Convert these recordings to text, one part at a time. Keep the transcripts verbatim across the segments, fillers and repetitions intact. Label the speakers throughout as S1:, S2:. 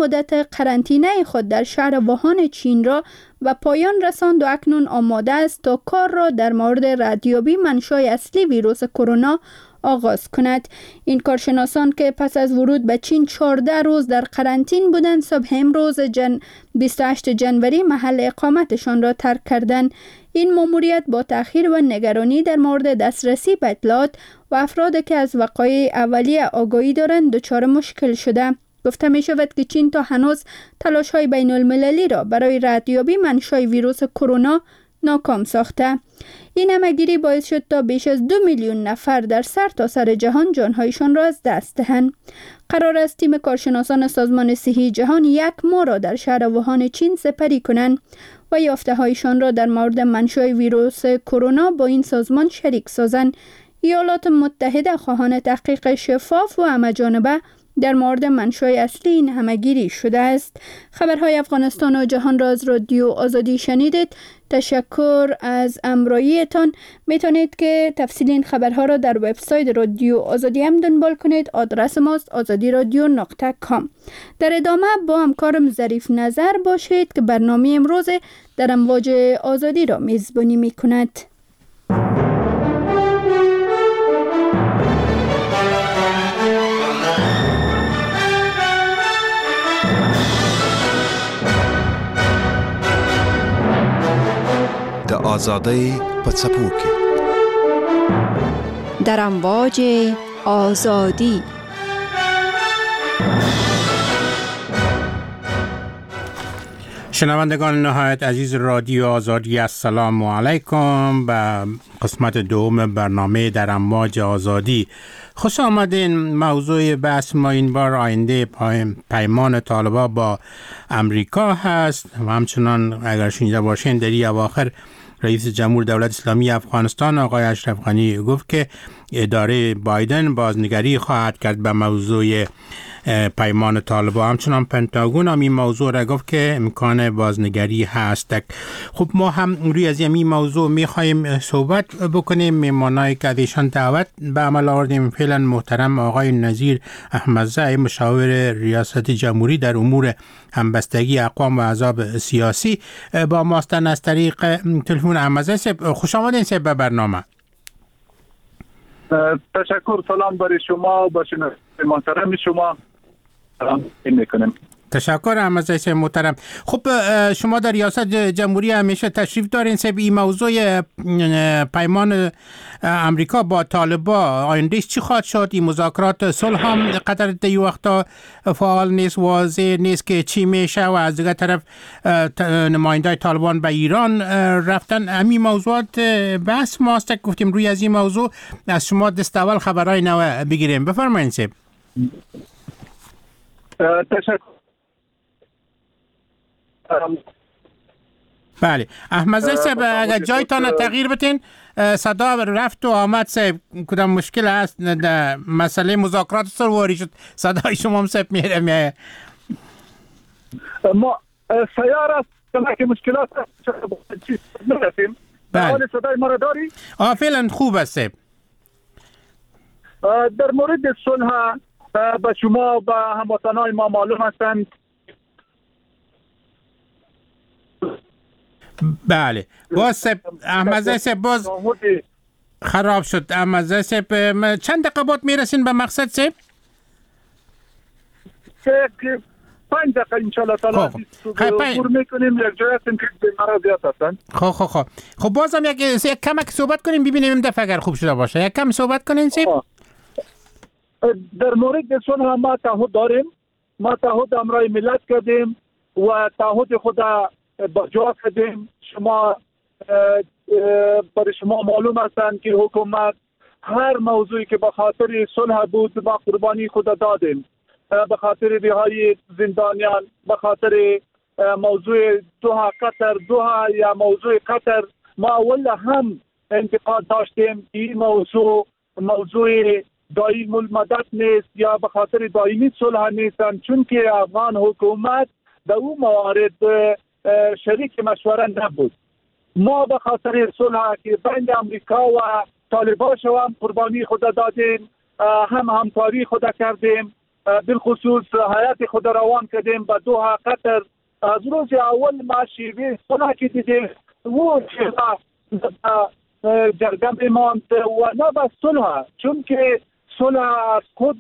S1: مدت قرنطینه خود در شهر ووهان چین را به پایان رساند و اکنون آماده است تا کار را در مورد ردیابی منشأ اصلی ویروس کرونا آغاز کند. این کارشناسان که پس از ورود به چین چهارده روز در قرنطین بودند، صبح امروز جن بیست و هشتم جنوری محل اقامتشان را ترک کردند. این ماموریت با تأخیر و نگرانی در مورد دسترسی به اطلاعات و افرادی که از وقایع اولیه آگاهی دارند دچار مشکل شده. گفته می شود که چین تا هنوز تلاش‌های بین المللی را برای ردیابی منشأ ویروس کرونا ناکام ساخته. این همه‌گیری باعث شد تا بیش از دو میلیون نفر در سرتاسر سر جهان جانهایشان را از دست دهند. قرار است تیم کارشناسان سازمان صحی جهان یک ماه را در شهر ووهان چین سپری کنند و یافته‌هایشان را در مورد منشأ ویروس کرونا با این سازمان شریک سازند. ایالات متحده خواهان تحقیق شفاف و همه‌جانبه در مورد منشأ اصلی این همه‌گیری شده است. خبرهای افغانستان و جهان را از رادیو آزادی شنیدید. تشکر از همراهیتان. میتونید که تفصیل این خبرها را در وبسایت رادیو آزادی هم دنبال کنید. آدرس ماست آزادی رادیو نقطه کام. در ادامه با همکارم ظریف نظر باشید که برنامه امروز در امواج آزادی را میزبانی میکند.
S2: آزادی پڅپوکي
S3: در امواج آزادی.
S4: شنوندگان نهایت عزیز رادیو آزادی، السلام علیکم. به قسمت دوم برنامه در امواج آزادی خوش آمدین. موضوع بحث ما این بار آینده پیمان طالبان با امریکا هست و همچنان اگر شنیده باشین در این اواخر رئیس جمهور دولت اسلامی افغانستان آقای اشرف غنی گفت که اداره بایدن بازنگری خواهد کرد به موضوع پیمان طالبان. همچنان پنتاگون هم این موضوع را گفت که امکان بازنگری هست. خب ما هم روی از این موضوع میخوایم صحبت بکنیم. میمانایی که ازشان دعوت به عمل آوردیم فعلا محترم آقای نظیر احمدزی، مشاور ریاست جمهوری در امور همبستگی اقوام و احزاب سیاسی با ماستن از طریق تلفن. احمدزی، خوش آمدین سب به برنامه.
S5: تشکر. سلام برای شما، باشین محترم شما. سلام میکنم.
S4: تشکر احمدزی محترم. خب شما در ریاست جمهوری همیشه تشریف دارین. سب این موضوع پیمان امریکا با طالبان آیندهش چی خواهد شد؟ این مذاکرات صلح هم قطر دی وقتا فعال نیست، واضح نیست که چی میشه و از دیگه طرف نماینده طالبان به ایران رفتن. همین موضوعات بحث ماست. گفتیم روی از این موضوع از شما دست اول خبرهای نو بگیریم. بفرمایید سب.
S5: تشکر.
S4: بله احمدزی صاحب، اگر جایتان تغییر بتین صدا رفت و آمد صاحب، کدام مشکل هست در مسئله مذاکرات سرواری شد صدای شما هم صاحب میره میه
S5: ما سیار است که مشکلات نرسیم.
S4: بله
S5: صدای ما را داری؟
S4: آه فعلا خوب است صاحب.
S5: در مورد صلح به شما و هموطنان ما معلوم هستند.
S4: بله باز سب احمدزی صاحب باز خراب شد. احمدزی صاحب چند دقیقه بعد میرسین به مقصد صاحب؟
S5: پنج دقیقه انشالله تعالی صبور میکنیم. یک جای هستیم که بیمارا زیاد هستن.
S4: خب خب خب خب بازم یک یک کمک صحبت کنیم ببینیم این دفعه اگر خوب شده باشه. یک کم صحبت کنین صاحب.
S5: در مورد صلح ما تعهد داریم. ما تعهد امرای ملت کردیم و تعهد خود با جا کردیم. شما برای شما معلوم هستند که حکومت هر موضوعی که به خاطر صلح بود ما قربانی خود دادیم. به خاطر رهایی زندانیان، به خاطر موضوع دوحه قطر دوحه یا موضوع قطر ما اول هم انتقاد داشتیم. این موضوع موضوع دائم المدت نیست یا به خاطر دائمی صلح نیستن، چون که افغان حکومت در اون موارد شریک مشوره نبود. ما به خاطر صلح که بین امریکا و طالبان شوام قربانی خود دادیم، هم همکاری خود کردیم بالخصوص حیات خود روان کردیم به دوحه قطر. از روز اول ما شیوه صلح که دیدیم و چرا جرگه بماند و نه بس صلح، چون که صلح از خود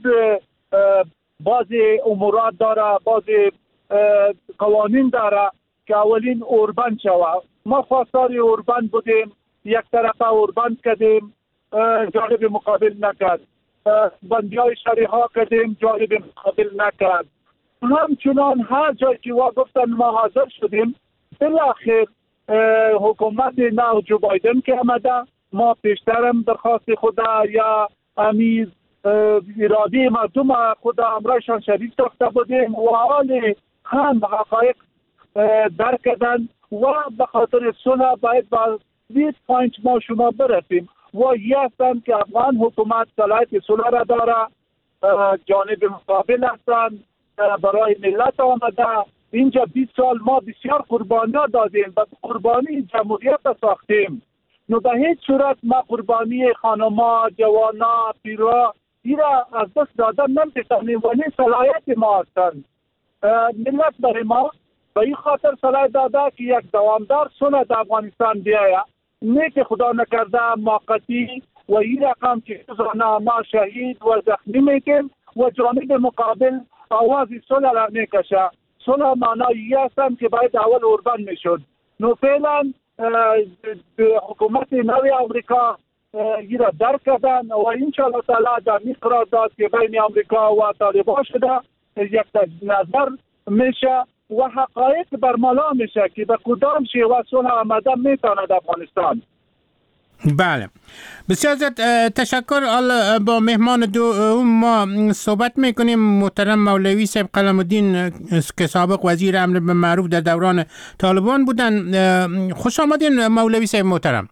S5: بعضی امورات داره، بعضی قوانین داره که اولین اوربند شود. ما خواستار اوربند بودیم، یک طرف اوربند کردیم، جانب مقابل نکرد. بندی های شریحا کردیم، جانب مقابل نکرد. همچنان هر جایی که وا گفتن ما حاضر شدیم. بالاخره حکومت نو جو بایدن که آمده، ما پیشترم درخواست خدا یا امیر اراده مردم خدا امرایشان شدید ساخته بودیم و حال هم حقایق درک کردن و به خاطر صلح باید با بیست پوینت ما شما برسیم و یستن که افغان حکومت صلاحیت صلح را داره، جانب مقابل هستند، برای ملت آمده. اینجا بیست سال ما بسیار قربانی دادیم و قربانی جمهوریت ساختیم. نو به هیچ صورت ما قربانی خانما، جوانا، پیرا ایرا از دست دادن نمیتونیم و این صلاحیت ما هستند. ملت برای ما به این خاطر صلاحیت داده که یک دوامدار صلح در افغانستان بیاید، نه که خدا نکرده موقتی و این رقم که روزانه ما شهید و زخمی میکنیم و جانب مقابل آواز صلح را میکشه. صلح معنایی هستند که باید اول اوربند میشد. نو فعلا حکومت نوی امریکا این را درک کردن و انشاءالله تعالی در این قرارداد که بین امریکا و طالبان شده یک نظر میشه و حقایق برملا میشه که به کدام شیوه صلح آمده میتواند افغانستان.
S4: بله، بسیار زیاد تشکر. حالا با مهمان دو ما صحبت میکنیم، محترم مولوی صاحب قلم الدین که سابق وزیر امر بالمعروف در دوران طالبان بودن. خوش آمدین مولوی صاحب محترم.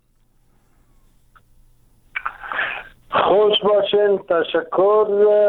S6: خوش باشین، تشکر.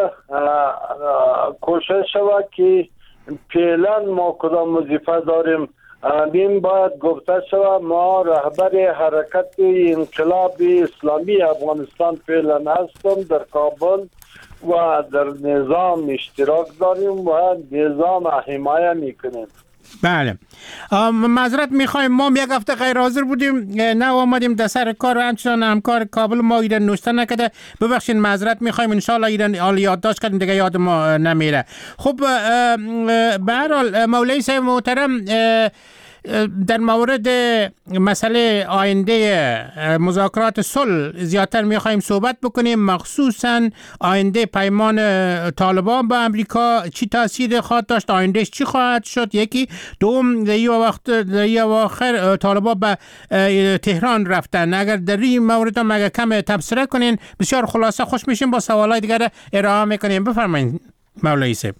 S6: کوشش شود که فعلا ما کدام وظیفه داریم این باید گفته شود. ما رهبر حرکت انقلاب اسلامی افغانستان فعلا هستم در کابل و در نظام اشتراک داریم و نظام حمایه میکنیم.
S4: بله، معذرت میخوایم، ما یک هفته غیر حاضر بودیم، نه آمدیم در سر کار و همچنان همکار کابل ما ایران نوشته نکده. ببخشید، معذرت میخوایم، انشالله ایران حال یادداشت کردیم دیگه یاد ما نمیره. خب به هر حال مولوی صاحب محترم، در مورد مسئله آینده مذاکرات صلح زیادتر میخوایم صحبت بکنیم، مخصوصا آینده پیمان طالبان با امریکا چی تاثیر خواهد داشت، آیندهش چی خواهد شد. یکی دوم، در یه وقت در یه آخر طالبان به تهران رفتن، اگر در این مورد هم اگر کم تبصره کنین بسیار خلاصه خوش میشیم، با سوالای دیگر ارائه میکنیم. بفرمایید مولوی صاحب.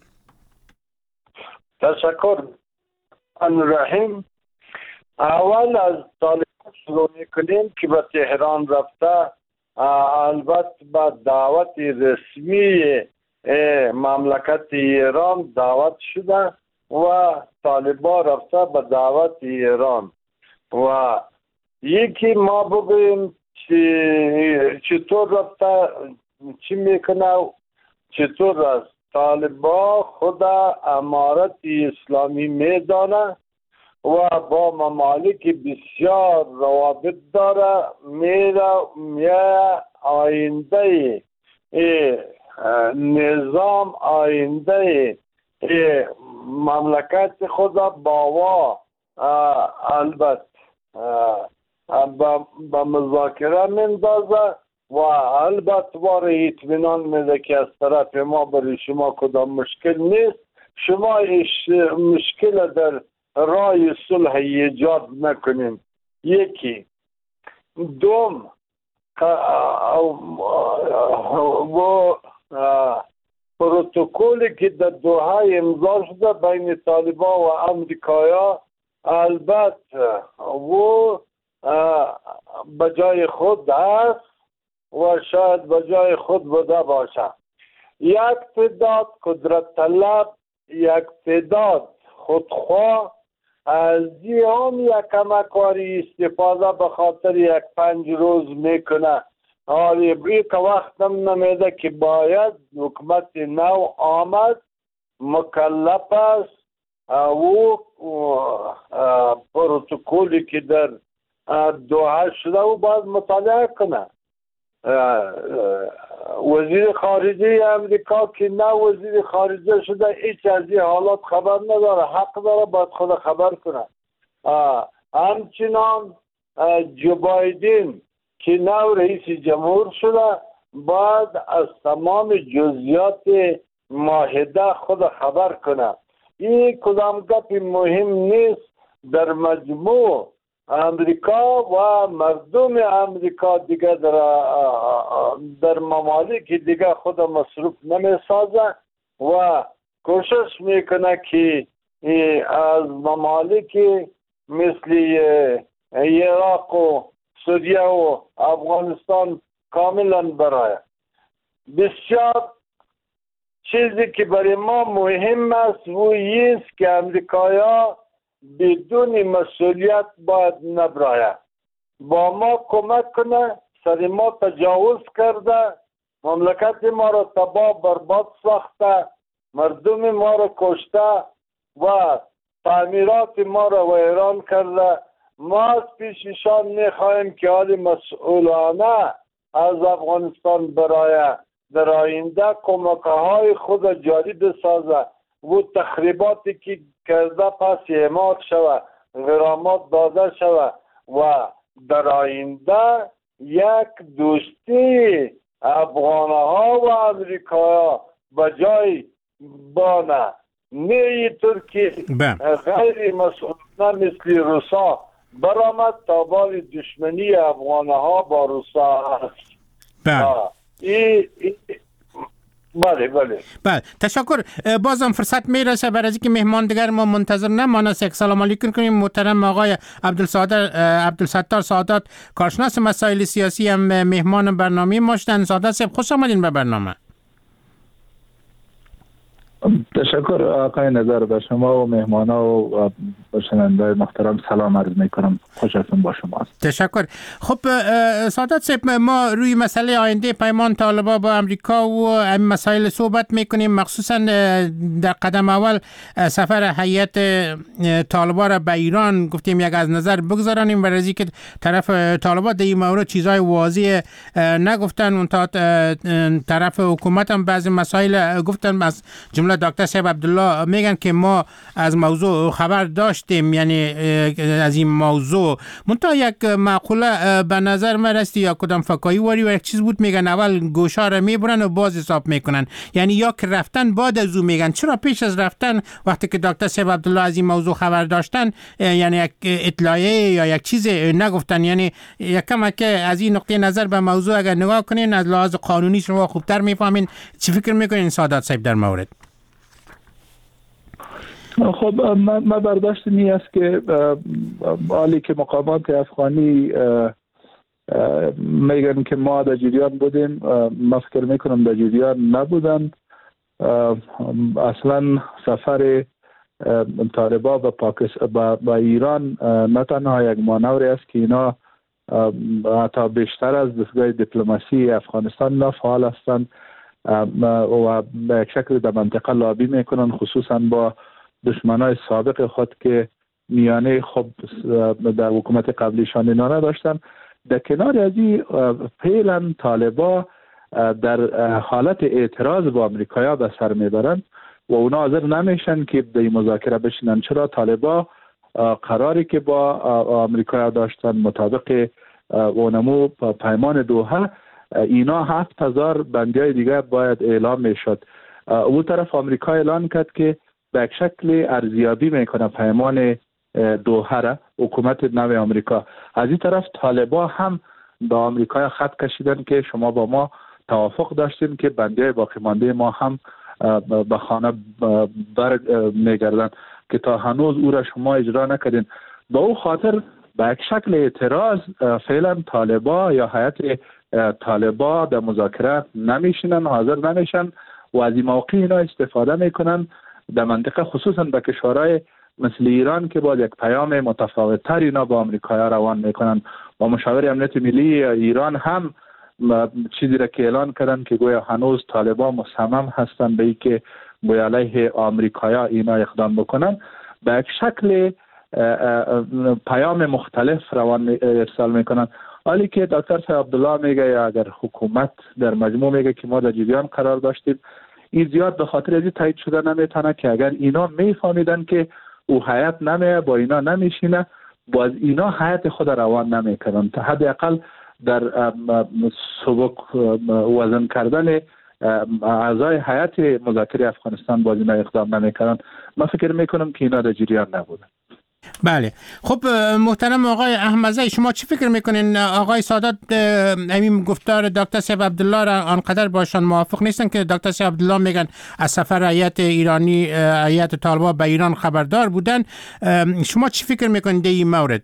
S6: تشکر. رحیم، اول از طالبان شروع میکنیم که به تهران رفته، البته با دعوت رسمی مملکت ایران دعوت شده و طالبان رفته به دعوت ایران. و یکی ما بگوییم چطور رفته، چی میکنه، چطور است. طالبان خدا امارت اسلامی میدانه و با ممالک بسیار روابط داره. میره میره آینده نظام، آینده مملکت خدا باوا البته با مذاکره میندازه و البته وار اطمینان میده که از طرف ما برای شما کدام مشکل نیست، شما مشکل در راه صلح ایجاد نکنیم. یکی دوم، و پروتکلی که در دوحه امضا شده بین طالبان و امریکایا البته و بجای خود هست و شاید بجای خود بوده باشه. یک تعداد قدرت طلب، یک تعداد خودخواه از هم یک کمکاری استفاده به خاطر یک پنج روز میکنه آری بری که وقت نمیده که باید حکومت نو آمد مکلف است او پروتکولی که در دوحه شده و باید مطالعه کنه. وزیر خارجه امریکا که نه وزیر خارجه شده هیچ از این حالات خبر نداره، حق داره باید خود خبر کنه. همچنان جو بایدن که نو رئیس جمهور شده باید از تمام جزئیات معاهده خود خبر کنه. این کدام گپ مهم نیست. در مجموع امریکا و مردم امریکا دیگه در, در ممالک دیگه خود مصروف نمی سازه و کوشش میکنه که از ممالک مثل عراق و سوریه و افغانستان کاملا برای. بسیار چیزی که برای ما مهم است و است که امریکایا بدون مسئولیت باید نبراید، با ما کمک کنه. سر ما تجاوز کرده، مملکت ما را تباه برباد ساخته، مردم ما را کشته و تعمیرات ما را ویران کرده. ما از پیششان میخواهیم که حال مسئولانه از افغانستان برای در آینده کمک‌های خود جاری بسازه و تخریباتی که کرده پس اعمال شود، غرامات داده شود و در آینده یک دوستی افغانها و امریکا بجای بانه، نه اینطور که غیر مسئولانه مثل روسا برآمد تا بال دشمنی افغانها با روسا است. ای ای بله بله
S4: بله تشکر. بازم فرصت میرسه برای اینکه مهمان دیگر ما منتظر نمانه. یک سلام علیکم کنیم محترم آقای عبدالستار سادات، کارشناس مسائل سیاسی، هم مهمان برنامه ما شدن. سادات صاحب خوش آمدین به برنامه.
S7: تشکر آقای نظر، به شما و مهمانا و شنونده محترم سلام عرض میکنم. خوشتون با شما.
S4: تشکر. خب سادات صاحب، ما روی مسئله آینده پیمان طالبان با امریکا و این مسائل صحبت میکنیم، مخصوصا در قدم اول سفر هیئت طالبان را به ایران گفتیم یک از نظر بگذارانیم، برای اینکه طرف طالبان در این مورد چیزای واضح نگفتن، اون تا طرف حکومت هم بعضی مسائل گفتن. از جمله دکتر صاحب عبدالله میگن که ما از موضوع خبر داشتیم، یعنی از این موضوع منتها یک معقوله به نظر من رسید یا کدام فکایی واری و یک چیز بود، میگن اول گوشا را میبرن و باز حساب میکنن، یعنی یا که رفتن بعد از او میگن. چرا پیش از رفتن وقتی که دکتر صاحب عبدالله از این موضوع خبر داشتن یعنی یک اطلاعیه یا یک چیز نگفتن؟ یعنی یکم که از این نقطه نظر به موضوع اگر نگاه کنین از لحاظ قانونی شما خوبتر میفهمین. چی فکر میکنین سادات صاحب در مورد؟
S7: خب من برداشت می است که حالی که مقامات افغانی میگن که ما در جریان بودیم، من فکر میکنم در جریان نبودن. اصلا سفر طالبان به پاکستان با ایران نه تنها یک مانوری است که اینا حتی بیشتر از دستگاه دیپلماسی افغانستان نافعال هستند و به یک شکل در منطقه لابی میکنن، خصوصا با دشمنای سابق خود که میانه خب در حکومت قبلیشان اینا نداشتن. در کنار از این فعلا طالبا در حالت اعتراض با امریکایا به سر میبرند و اونا حاضر نمیشن که در این مذاکره بشینن. چرا؟ طالبا قراری که با امریکایا داشتن مطابق اونمو پیمان دوحه، اینا هفت هزار بندی های دیگه باید اعلام میشد. اون طرف امریکا اعلان کرد که به یک شکل ارزیابی میکنه پیمان دوحه را، حکومت نو امریکا. از این طرف طالبا هم به امریکا خط کشیدن که شما با ما توافق داشتین که بندی باقی مانده ما هم به خانه بر میگردن که تا هنوز او را شما اجرا نکردین. به او خاطر به یک شکل اعتراض فعلا طالبا یا هیئت طالبا در مذاکره نمیشینن، حاضر نمیشن و از این موقع اینا استفاده میکنن در منطقه، خصوصا به کشورهای مثل ایران که با یک پیام متفاوت تر اینا با امریکا روان میکنن. با مشاور امنیت ملی ایران هم چیزی را که اعلان کردن که گویا هنوز طالبان مصمم هستند به اینکه به علیه آمریکایا اینا اقدام بکنن، به یک شکل پیام مختلف روان ارسال میکنن. حالی که دکتر صاحب عبدالله میگه یا اگر حکومت در مجموع میگه که ما در جریان قرار داشتیم، این زیاد به خاطر از تایید شده نمیتونه که اگر اینا میفهمیدن که او هیئت نمیه با اینا نمیشینه، باز اینا هیئت خود روان نمیکنن، تا حداقل در سبک وزن کردن اعضای هیئت مذاکره افغانستان باز اینا اقدام نمیکنن. من فکر میکنم که اینا در جریان نبودن.
S4: بله. خب محترم آقای احمدزی، شما چی فکر میکنین؟ آقای سادات همین گفتار دکتر صاحب عبدالله را آنقدر باشان موافق نیستن که دکتر صاحب عبدالله میگن از سفر هیئت ایرانی هیئت طالبان به ایران خبردار بودن. شما چی فکر میکنین در این مورد؟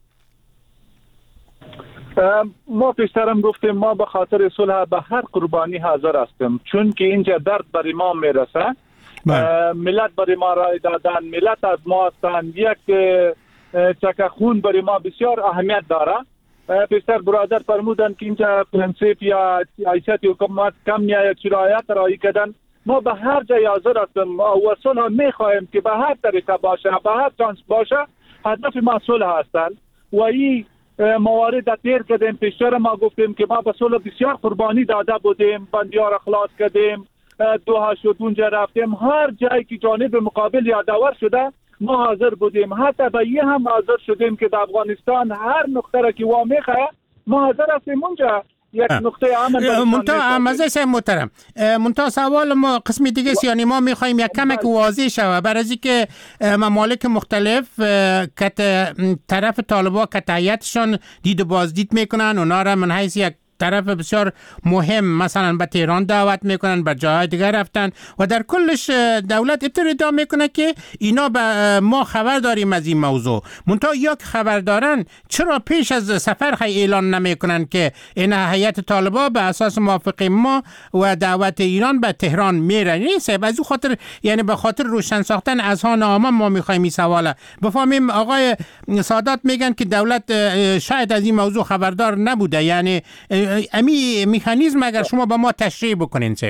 S5: ما پیشترم گفتیم ما به خاطر صلح به هر قربانی حاضر هستیم، چون که اینجا درد بر ما میرسه. ملت برای ما رای دادن، ملت از ما هستند، یک چکه خون برای ما بسیار اهمیت داره. پیشتر برادر فرمودن که اینجا پرنسیپ یا حیثیت حکومت کم میآید، شرایط رایی کردن. ما به هر جای حاضر هستیم و صلح میخواهیم که به هر طریقه باشه، به هر چانس باشه. هدف ما صلح هستند و این موارد تیر کردیم. پیشتر ما گفتیم که ما به صلح بسیار قربانی داده بودیم، بندیار اخلاص کردیم، دوها شد، اونجا رفتیم، هر جایی که جانب مقابل یادآور شده ما حاضر بودیم. حتی به یه هم حاضر شدیم که در افغانستان هر نقطه را که وا میخواه ما حاضر هستیم اونجا یک نقطه امن.
S4: منتها احمدزی صاحب محترم، منتها سوال ما قسمی دیگه است، یعنی ما میخوایم یک کمک واضح شود برای اینکه ممالک مختلف که طرف طالبان که تاییدشان دید و بازدید میکنن، اونا را من حیث یک طرف بسیار مهم مثلا به تهران دعوت میکنن، به جاهای دیگر رفتن و در کلش دولت ادعا میکنه که اینا به ما خبر داریم از این موضوع. منتها یا که خبر دارن چرا پیش از سفر خیلی اعلان نمیکنن که این هیئت طالبان به اساس موافقه ما و دعوت ایران به تهران میره؟ نیست از اون خاطر، یعنی به خاطر روشن ساختن اذهان عامه ما میخوایم این سواله بفهمیم. آقای سادات میگن که دولت شاید از این موضوع خبردار نبوده، یعنی امی مکانیزم اگر شما به ما تشریح بکنین سب.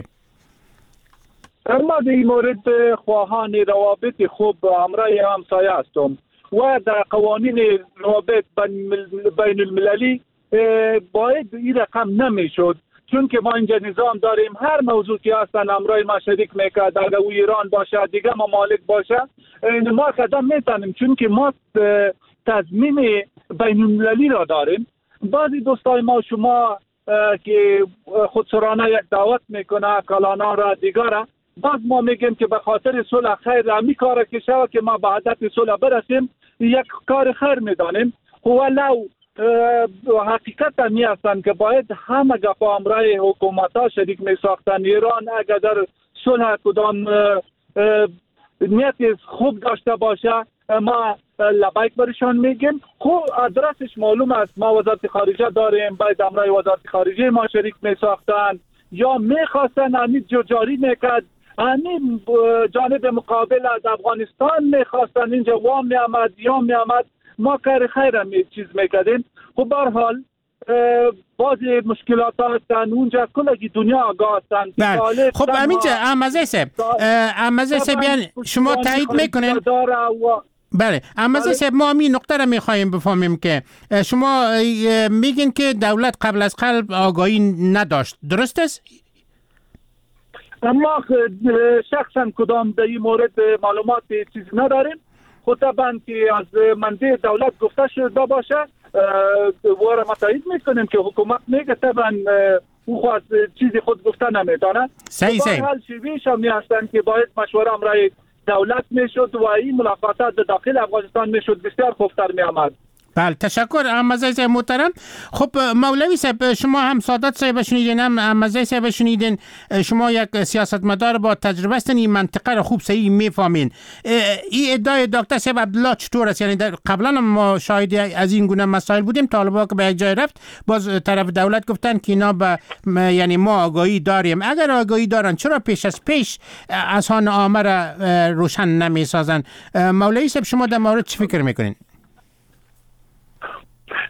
S5: ما در این مورد خواهان روابط خوب همراه همسایه هستم و در قوانین روابط بین المللی باید این رقم نمیشد، چون که ما اینجا نظام داریم هر موضوع که هستن همراه ما شریک میکرد، اگر او ایران باشه دیگه ممالک باشه ما قدم میتونیم، چون که ما تضمین بین المللی را داریم. بعضی دوستای ما شما که خودسرانه یک دعوت میکنه کلانا را دیگر، باز ما میگیم که به خاطر صلح خیر همی کار که شود که ما به هدف صلح برسیم یک کار خیر میدانیم. ولو حقیقت همی هستند که باید همه گفا همراه حکومت ها شریک می ساختن. ایران اگر در صلح کدام نیت خوب داشته باشه ما لبیک برشان میگیم. خب ادرسش معلوم است، ما وزارت خارجه داریم، باید امرای وزارت خارجه ما شریک می ساختن یا میخواستن همین جو جاری میکرد، همین جانب مقابل از افغانستان میخواستن اینجا وام میامد یا میامد، ما کار خیر هم چیز میکردیم. خب برحال بعضی مشکلات هستن اونجا، کلگی دنیا آگاه هستن.
S4: بله. خب همینجا احمدزی صاحب احمدزی صاحب یعنی شما تایید میکنین؟ بله احمدزی صاحب ما همین نقطه را میخوایم بفهمیم که شما میگین که دولت قبل از قلب آگاهی نداشت، درست است؟
S5: ما شخصا کدام در این مورد معلومات چیزی نداریم. خود طبعا که از منبع دولت گفته شده باشه واره ما تایید میکنیم که حکومت میگه طبعا او خواست چیزی خود گفته نمیدانه.
S4: صحیح صحیح.
S5: حال شویش هم هستن که باید مشوره امرای دولت میشد و این ملاقاتات داخل افغانستان میشد بسیار خوبتر میامد.
S4: بله تشکر احمدزی صاحب محترم. خب مولوی صاحب شما هم سادات صاحب شنیدین هم احمدزی صاحب شنیدین، شما یک سیاستمدار با تجربه هستین، این منطقه را خوب صحیح میفهمین. این ادعای دکتر صاحب عبدالله چطور است؟ یعنی در قبلا ما شاهد از این گونه مسائل بودیم، طالبان که به یک جای رفت باز طرف دولت گفتن که اینا به یعنی ما آگاهی داریم. اگر آگاهی دارن چرا پیش از پیش اذهان عامه را روشن نمیسازن؟ مولوی صاحب شما در مورد چی فکر میکنین؟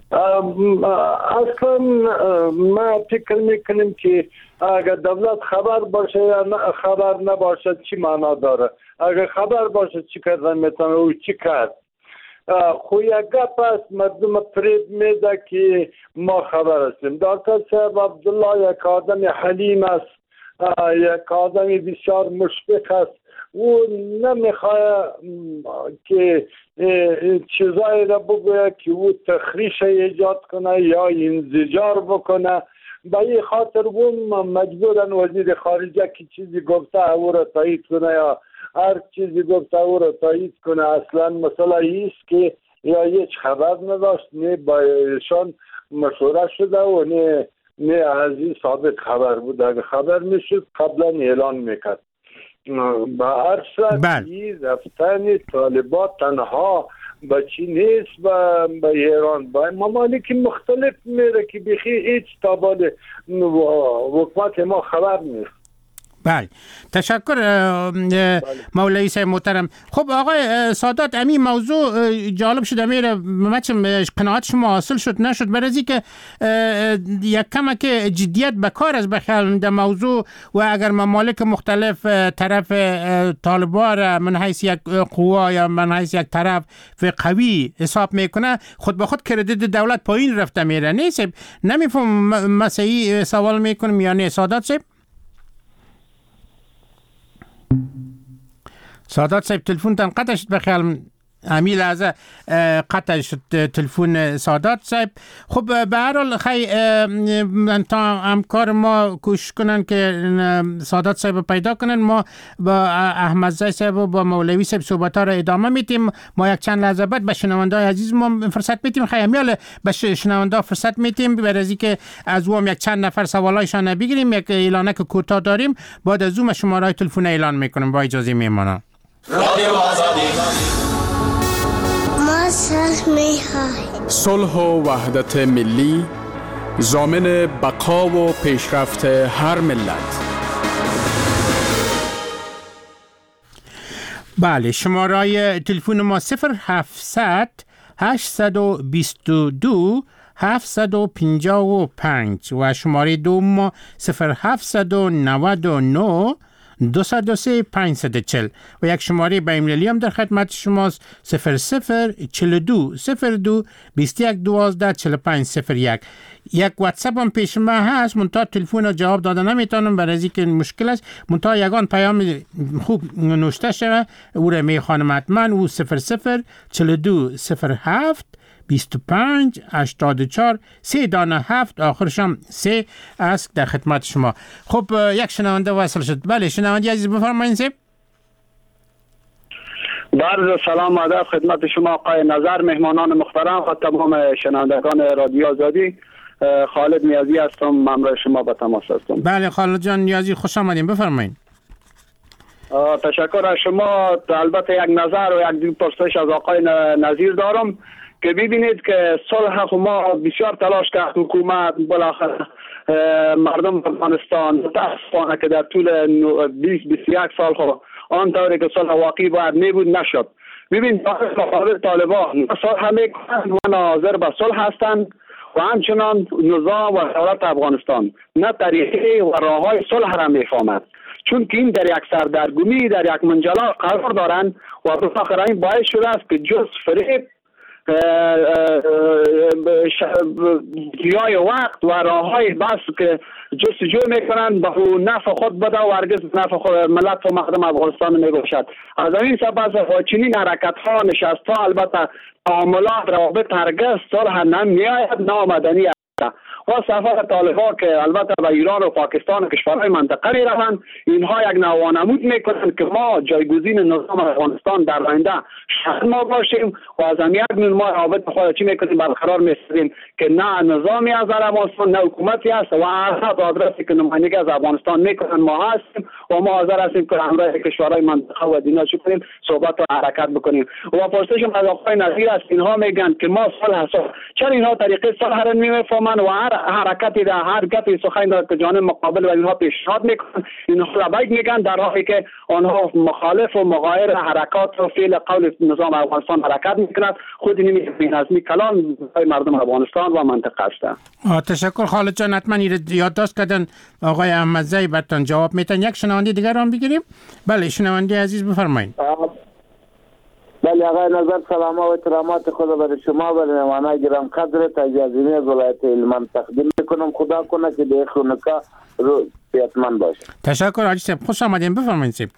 S6: اصلا ما فکر میکنیم که اگر دولت خبر باشه یا نه خبر نباشه چی معنا داره. اگر خبر باشه چی کردن میتونه او چی کرد. خو یک گپ است مردم فریب میده که ما خبر هستیم. دکتر صاحب عبدالله یک آدم حلیم است، یک آدم بسیار مشفق است. او نمیخواه که چیزایی را بگوید که او تخریش ایجاد کنه یا انزجار بکنه. به این خاطر اون مجبورن وزیر خارجه که چیزی گفته او را تایید کنه یا هر چیزی گفته او را تایید کنه. اصلا مسئله ایست که یا هیچ خبر نداشت، نه با ایشان مشوره شده و نه نه از این ثابت خبر بود. اگر خبر میشد قبلا اعلان میکرد. به هر صورت این رفتن طالبان تنها به چی نیست، به ایران به ممالک مختلف میره که بخی هیچ تابال حکومت ما خبر نیست.
S4: بله تشکر مولوی صاحب محترم. خب آقای سادات، همین موضوع جالب شده میره مچم قناعت شما حاصل شد نشد برای از که یک کمک جدیت به کار از بخیال در موضوع و اگر ممالک مختلف طرف طالبان من حیث یک قوا یا من حیث یک طرف قوی حساب میکنه خود به خود کردیت دولت پایین رفته میره. نیست نمیفهم مسیحی سوال میکنم یا نه سادات صاحب؟ سادات صاحب تلفون تن قطع شد بخیال همین لحظه قطع شد تلفون سادات صاحب. خب به هر حال خی تا همکار ما کوشش کنن که سادات صاحب پیدا کنن. ما با احمد زی صاحب و با مولوی صاحب صحبت ها را ادامه میتیم. ما یک چند لحظه بعد به شنونده عزیز ما فرصت میتیم. خی همیال به شنونده فرصت میتیم برای از اینکه از او هم یک چند نفر سوالایشان بگیریم. یک اعلانه که کوتاه داریم بعد از او شماره تلفن اعلان میکنم. با اجازه میمانم. رادیو آزادی
S8: صلح و وحدت ملی ضامن بقا و پیشرفت هر ملت.
S4: بله شماره تلفن ما صفر هفتصد هشتصد و بیست و دو هفتصد و پنجاه و پنج و شماره دوم ما صفر هفتصد و نود و نه دوصد و سه پانصد و چهل و یک شماره بین‌المللی هم در خدمت شماست صفر صفر چهل و دو صفر دو بیست و یک دوازده چهل و پنج صفر یک. یک واتساپ هم پیش ما هست منتها تلفن رو جواب داده نمیتونم برای از اینکه مشکل است. منتها یگان پیام خوب نوشته شده او را میخوانم حتما. او صفر صفر چهل و دو صفر هفت بیست و پنج هشتاد و چهار سه دانه هفت آخرش هم سه است در خدمت شما. خب یک شنونده وصل شد. بله شنونده عزیز بفرمایید. سه
S9: عرض سلام ادب خدمت شما آقای نظر، مهمانان محترم و تمام شنوندگان رادیو آزادی. خالد نیازی هستم، همراه شما به تماس هستم.
S4: بله خالد جان نیازی خوش آمدین، بفرمایید.
S9: تشکر از شما. البته یک نظر و یک دو پرسش از آقای نظیر دارم که ببینید که صلح ما بسیار تلاش کرد حکومت بالاخره مردم افغانستان متاسفانه که در طول بیست بیست و یک سال خو آن طوری که صلح واقعی باید میبود نشد. ببین مقابل طالبان صلح میکنند و ناظر به صلح هستند و همچنان نظام و دولت افغانستان نه طریقه و راههای صلح را میفهمد، چون که این در یک سردرگمی در یک منجلاب قرار دارند و بالاخره این باعث شده است که جز فریب جای وقت و راههای بس که جستجو میکنند به نفع خود بده و هرگز نفع خود ملت و مردم افغانستان نمیباشد. از این سبب چنین حرکت ها نشست ها البته تعاملات روابط هرگز صلح نمیآید نامدنی و سفر طالبان که البته به ایران و پاکستان و کشورهای منطقه می روند، اینها یک نوانمود میکنند که ما جایگزین نظام افغانستان در آینده شاید ما باشیم و از هم یک نوع ما روابط خود چی میکنیم برقرار میسازیم که نه نظامی از افغانستان نه حکومتی است و هر آدرسی که نمایندگی از افغانستان میکنن ما هستیم و ما حاضر هستیم که همراه کشورهای منطقه و دینا چی کنیم صحبت و حرکت بکنیم. و پرسشم از آقای نظیر است، اینها میگن که ما صلح صلح چرا اینها طریقه صلح را نمیفهمند من و هر حرکتی در هر گپی سخن در جانب مقابل و اینها پیشنهاد میکنن، اینها لبیک میگن، در حالی که آنها مخالف و مغایر حرکات و فعل قول نظام افغانستان حرکت میکنند. خود این بی‌نظمی کلان مردم افغانستان و منطقه است.
S4: تشکر خالد جان. حتما این یادداشت کردن آقای احمدزی براتون جواب میتن. یک شنونده دیگر هم بگیریم. بله شنونده عزیز بفرمایید.
S10: بله آقای نظر، سلام و احترامات خود برای شما و مهمانان گرم قدرت اجازه از ولایت هلمند تقدیم میکنم. خدا کنه که به خونکا رو صحتمند باشه.
S4: تشکر حاجی صاحب، خوش آمدین. بفرمایید صاحب.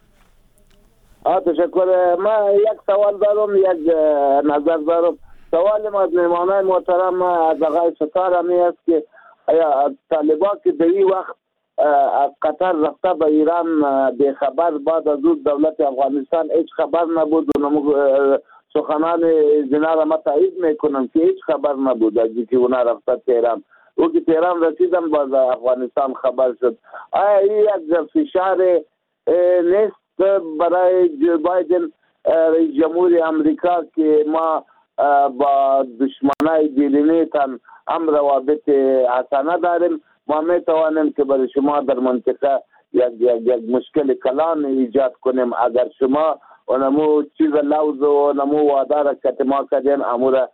S10: آ تشکر. ما یک سوال دارم، یک نظر دارم. سوال ما از مهمانان محترم از آقای ستار همی است که آیا طالبان که در این وقت از قطر رفته به ایران به خبر، بعد از اون دولت افغانستان هیچ خبر نبود و نمو سخنان زنا را ما تایید میکنم که هیچ خبر نبود از اینکه اونا رفته تهران. او که تهران رسیدن باز افغانستان خبر شد. آیا این یک فشار نیست برای جو بایدن رئیس جمهور امریکا که ما با دشمنای بیرونی تن هم روابط حسنه داریم؟ ما می توانیم که برای شما در منطقه یک یک یک مشکل کلان ایجاد کنیم اگر شما اونمو چیز لوز و نمو وعده را که ما کردین امور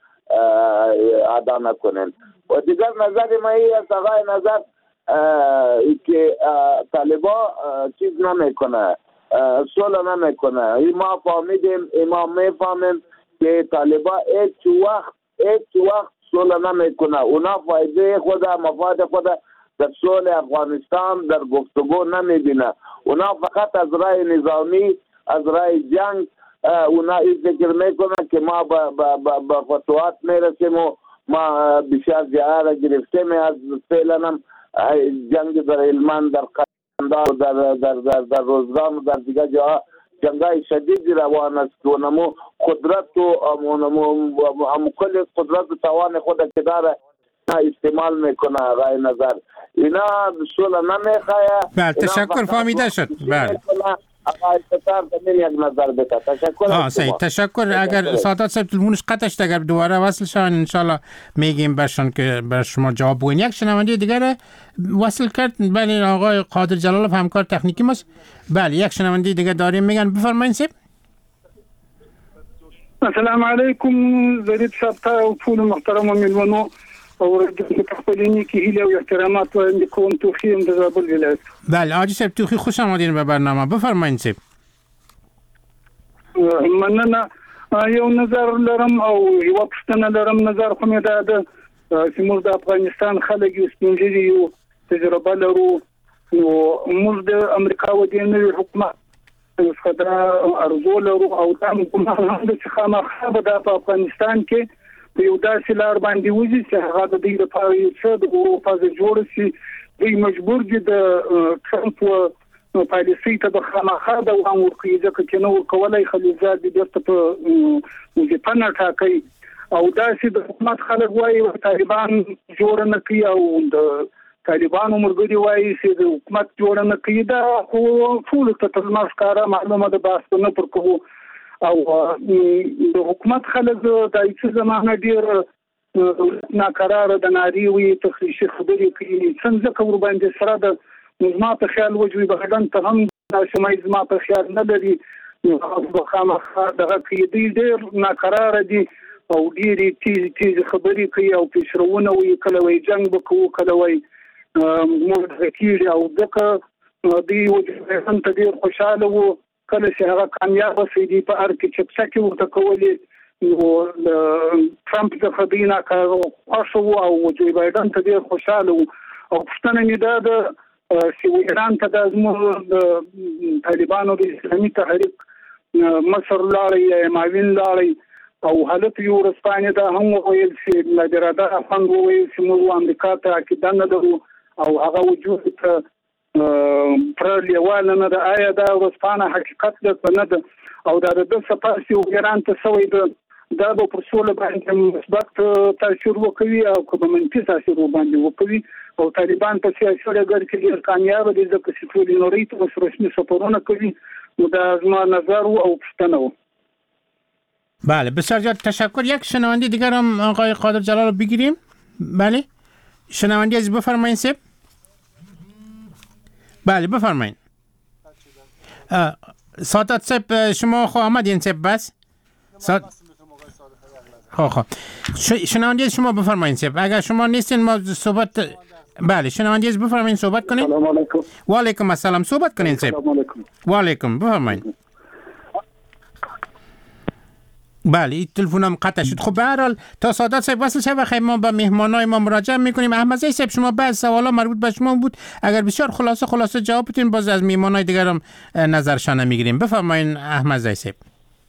S10: ادا نکنین. و دیگر نظر ما ای است آقای نظر که طالبا چیز نمیکنه، صلح نمیکنه. ای ما فهمیدیم، ای ما میفهمیم که طالبا هیچ وقت هیچ وقت صلح نمیکنه. اونا فایده خود مفاد خود در صلح افغانستان در گفتگو نمیبینه. اونا فقط از رای نظامی، از رای جنگ اونا این فکر میکنه که ما با, با, با, با فتوحات میرسیم و ما بسیار جاها را گرفتیم. از فعلا هم جنگ در هلمند، در قندهار، در, در, در, در روزگان و در دیگر جاها جنگای شدیدی روان است و نمو قدرت و هم کل قدرت و توان خود که داره استعمال میکنه. آقای نظر اینا صلح نمیخواه.
S4: بله تشکر، فهمیده شد. بله
S10: آقای ستار دمیر یک نظر بده. تشکر.
S4: آه صحیح، تشکر. اگر سادات صاحب تلفونش قطع شد اگر دوباره وصل شون انشالله میگیم برشون که بر شما جواب بگوین. یک شنونده دیگر وصل کرد. بله آقای قادر جلالов همکار تکنیکی ماست. بله یک شنونده دیگر داریم، میگن بفرمایید صاحب.
S11: السلام علیکم زرید صاحب و طول محترم و میلمنو او د خپلینی کې هیله او احترامات وړاندې کوم. توخی ام د زابل ولایت.
S4: بله حاجی صاحب توخی، خوش آمدین به برنامه. بفرمایید صاحب.
S11: مننه. یو نظر لرم او یو پښتنه لرم. نظر خو مې دا ده چې موږ د افغانستان خلک یو سپینږیري یو تجربه لرو نو موږ د امریکا و د نوي حکومت څخه دا ارزو لرو او دا حکومت چې خامخا به د افغانستان کې په یو داسې لار باندې وځي چې هغه د دې لپاره یو څه د اروپا ځ جوړ شي. دوی مجبور دي د ټرمپ و پالیسۍ ته به خامخا دوام ورکړي ځکه چې نو ورکولی خلیلزاد دې بیرته په وظیفه نه ټاکي او داسې د حکومت خلک وایي طالبان جوړ نه کوي او د طالبانو ملګري وایي چې د حکومت جوړ نه کوي. دا خو ټولو ته تر لمر ښکاره معلومه ده، بحث نه پر کوو. او د حکومت خلک د ایڅ زمانه ډیر ناقراره د ناری وي تخریشي خبرې کوي. څنګه کور باندې سره د زما په خیال وجوي بغدان ته هم د شمای زما په خیال نه لري. نو خامخا دغه کې دی ډیر ناقراره دي او ډیرې تیز تیز خبرې کوي او پیشرونه وي. کله وي جنگ وکړو، کله وي موږ کېږي او دغه دی وجوي هم ته ډیر خوشاله وو. کله چې هغه کامیاب شي دی په ار کې چپسه کې ورته کولې نو ټرمپ څخه دینا کاوه او جو بایدن ته ډیر خوشاله وو. او پښتنه مې دا د چې ایران ته د زموږ طالبانو د اسلامي تحریک مصر لاري ماوین لاري او حالت یو رسپانه دا هم ویل چې لادراده افغان ویل چې موږ امریکا ته کې دنه درو او هغه وجود ته پر لیواله نه ده. آیا دا ورسپانه حقیقت ده نه ده او دا د سپاسي او ایران ته سوی ده دا به پر سوله باندې مثبت تاثیر وکوي او کوم منفي تاثیر باندې وکوي او طالبان په سیاسي ډګر کې ډیر کامیاب دي ځکه چې ټول نړۍ ته رسمي سفرونه کوي. نو دا زما نظر او پښتنه و.
S4: بله بسیار زیاد تشکر. یک شنونده دیگر هم آقای قادر جلال بگیریم. بله شنونده از بفرمایید سب. بله بفرمایید. سادات سب شما خو آمدین سب بس؟ ساد خب خب شنونده شما بفرمایید سب. اگر شما نیستین ما صحبت بله شنونده از بفرمایید صحبت کنین.
S12: سلام علیکم.
S4: و علیکم السلام صحبت کنین سب.
S12: سلام علیکم.
S4: و علیکم بفرمایید. بله این تلفنم قطع شد. خب به هر حال تا سادات صاحب وصل شه بخیر ما به مهمانای ما مراجعه میکنیم. احمد زی صاحب شما بعض سوالا مربوط به شما بود، اگر بسیار خلاصه خلاصه جواب بدین باز از مهمانای دیگر هم نظرشان میگیریم. بفرمایید احمد زی صاحب.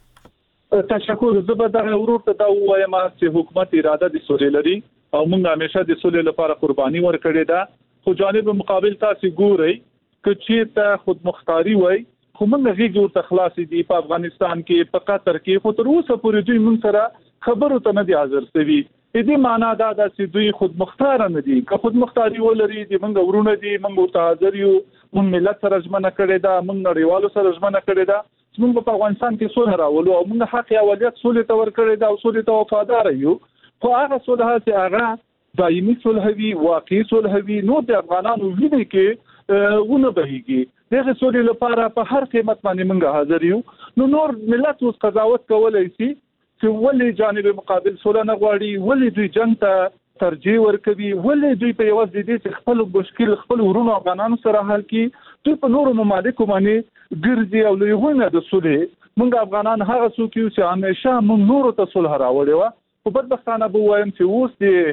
S5: تشکر. زه به دغه ورور ته دا وایم چې حکومت اراده د سولې لري او موږ همیشه د سولې لپاره قرباني ورکړې ده، خو جانب مقابل تاسو ګورئ چې چیرته خودمختاري وای خو موږ غیږ ورته خلاصې دي په افغانستان کې په قطر کې، خو تر اوسه پورې دوی موږ سره خبرو ته نه دي حاضر شوي. دې معنا دا ده چې دوی خودمختار نه دي. که خودمختاري ولري د موږ ورونه دي، موږ ورته حاضر یو، موږ ملت سره ژمنه کړې ده، موږ نړیوالو سره ژمنه کړې ده چې موږ په افغانستان کې صلح راولو او موږ حق اولویت صلح ته ورکړې ده او صلح ته وفادار یو. خو هغه صلح چې هغه دایمي صلح وي، واقعي صلح وي، نو د افغانانو ویني کې ونه بهيږي. دغه صلح لپاره په هر قیمت باندې موږ حاضر یو. نو نور ملت اوس قضاوت کولای شي چې ولې جانب مقابل صلح نه غواړي، ولې دوی جنگ ته ترجیح ورکوي، ولې دوی په یوه ځای دي چې خپل مشکل خپل ورونو افغانانو سره حل کړي، دوی په نورو ممالکو باندې ګرځي او له هغه د صلح موږ افغانان هغه څوک یو چې همیشه موږ نورو ته صلح راوړې وه. خو بدبختانه به وایم چې اوس د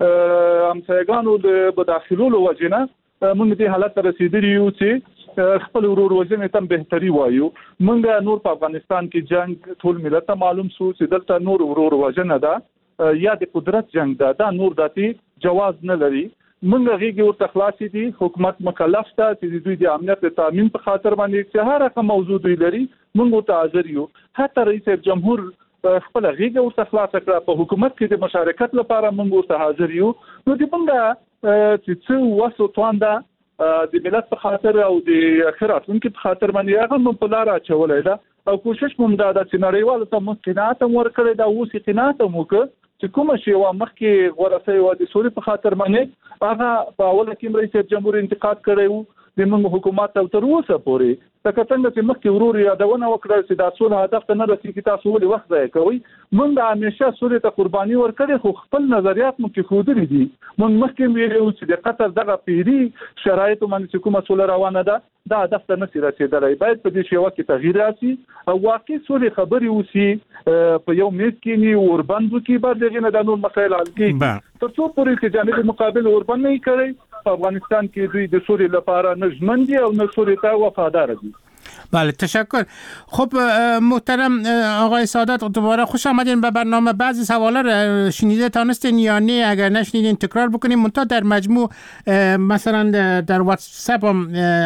S5: همسایګانو د بداخلولو وجې نه موږ دې حالت ته رسېدلي یو چې خپل ورور وژنې ته بهتري وایو. موږ نور په افغانستان کې جنگ ټول ملت ته معلوم شو چې دلته نور ورور وژنه ده یا د قدرت جنگ ده، دا نور داتي جواز نه لري. موږ غیږ ورته خلاصې دي. حکومت مکلف ده چې دوی د امنیت تامین په خاطر باندې چې هر رقم موضوع دوی لري موږ ورته حاضر یو. حتی رئیس جمهور خپل غیږ ورته خلاص کړه، په حکومت کې د مشارکت لپاره موږ ورته حاضر یو. نو د موږ چې څه وسو توانده د ملت په خاطر او د اخرات موږ په خاطر باندې هغه موږ په لار اچولای ده او کوشش موږ دا د نړیوالو ته مستنات ورکړی دا اوس قناعت مو ک چې کوم شی و مخکې ورسې و د سولې په خاطر باندې هغه په اوله کې رئیس جمهور انتقاد کړی د موږ حکومت او تر اوسه پورې تکه څنګه چې مخکې ورور یادونه وکړه چې دا ټول هدف ته نه رسیدي، تاسو ولې وخت ضایع کوئ؟ موږ همیشه سولې ته قرباني ورکړې، خو خپل نظریات مو کې ښودلي دي. موږ مخکې ویلو چې د قطر دغه پیري شرایطو باندې چې کومه سوله روانه ده دا هدف ته نشي رسېدلی. باید په دې شیوه کې تغییر راسي او واقعي سولې خبرې وسي، په یو میز کېني اوربند وکړي، بعد دغې نه دا نور مسایل حل کېږي. تر څو پورې چې جانب مقابل اوربند نه کړی په افغانستان کې دوی د سولې لپاره نه ژمن دي او نه سولې ته وفادار دي.
S4: بله تشکر. خب محترم آقای سادات دوباره خوش آمدین به برنامه. بعضی سوالا رو شنیده تانستین یا نه؟ اگر نشنیدین تکرار بکنیم. منتها در مجموع مثلا در واتساپ هم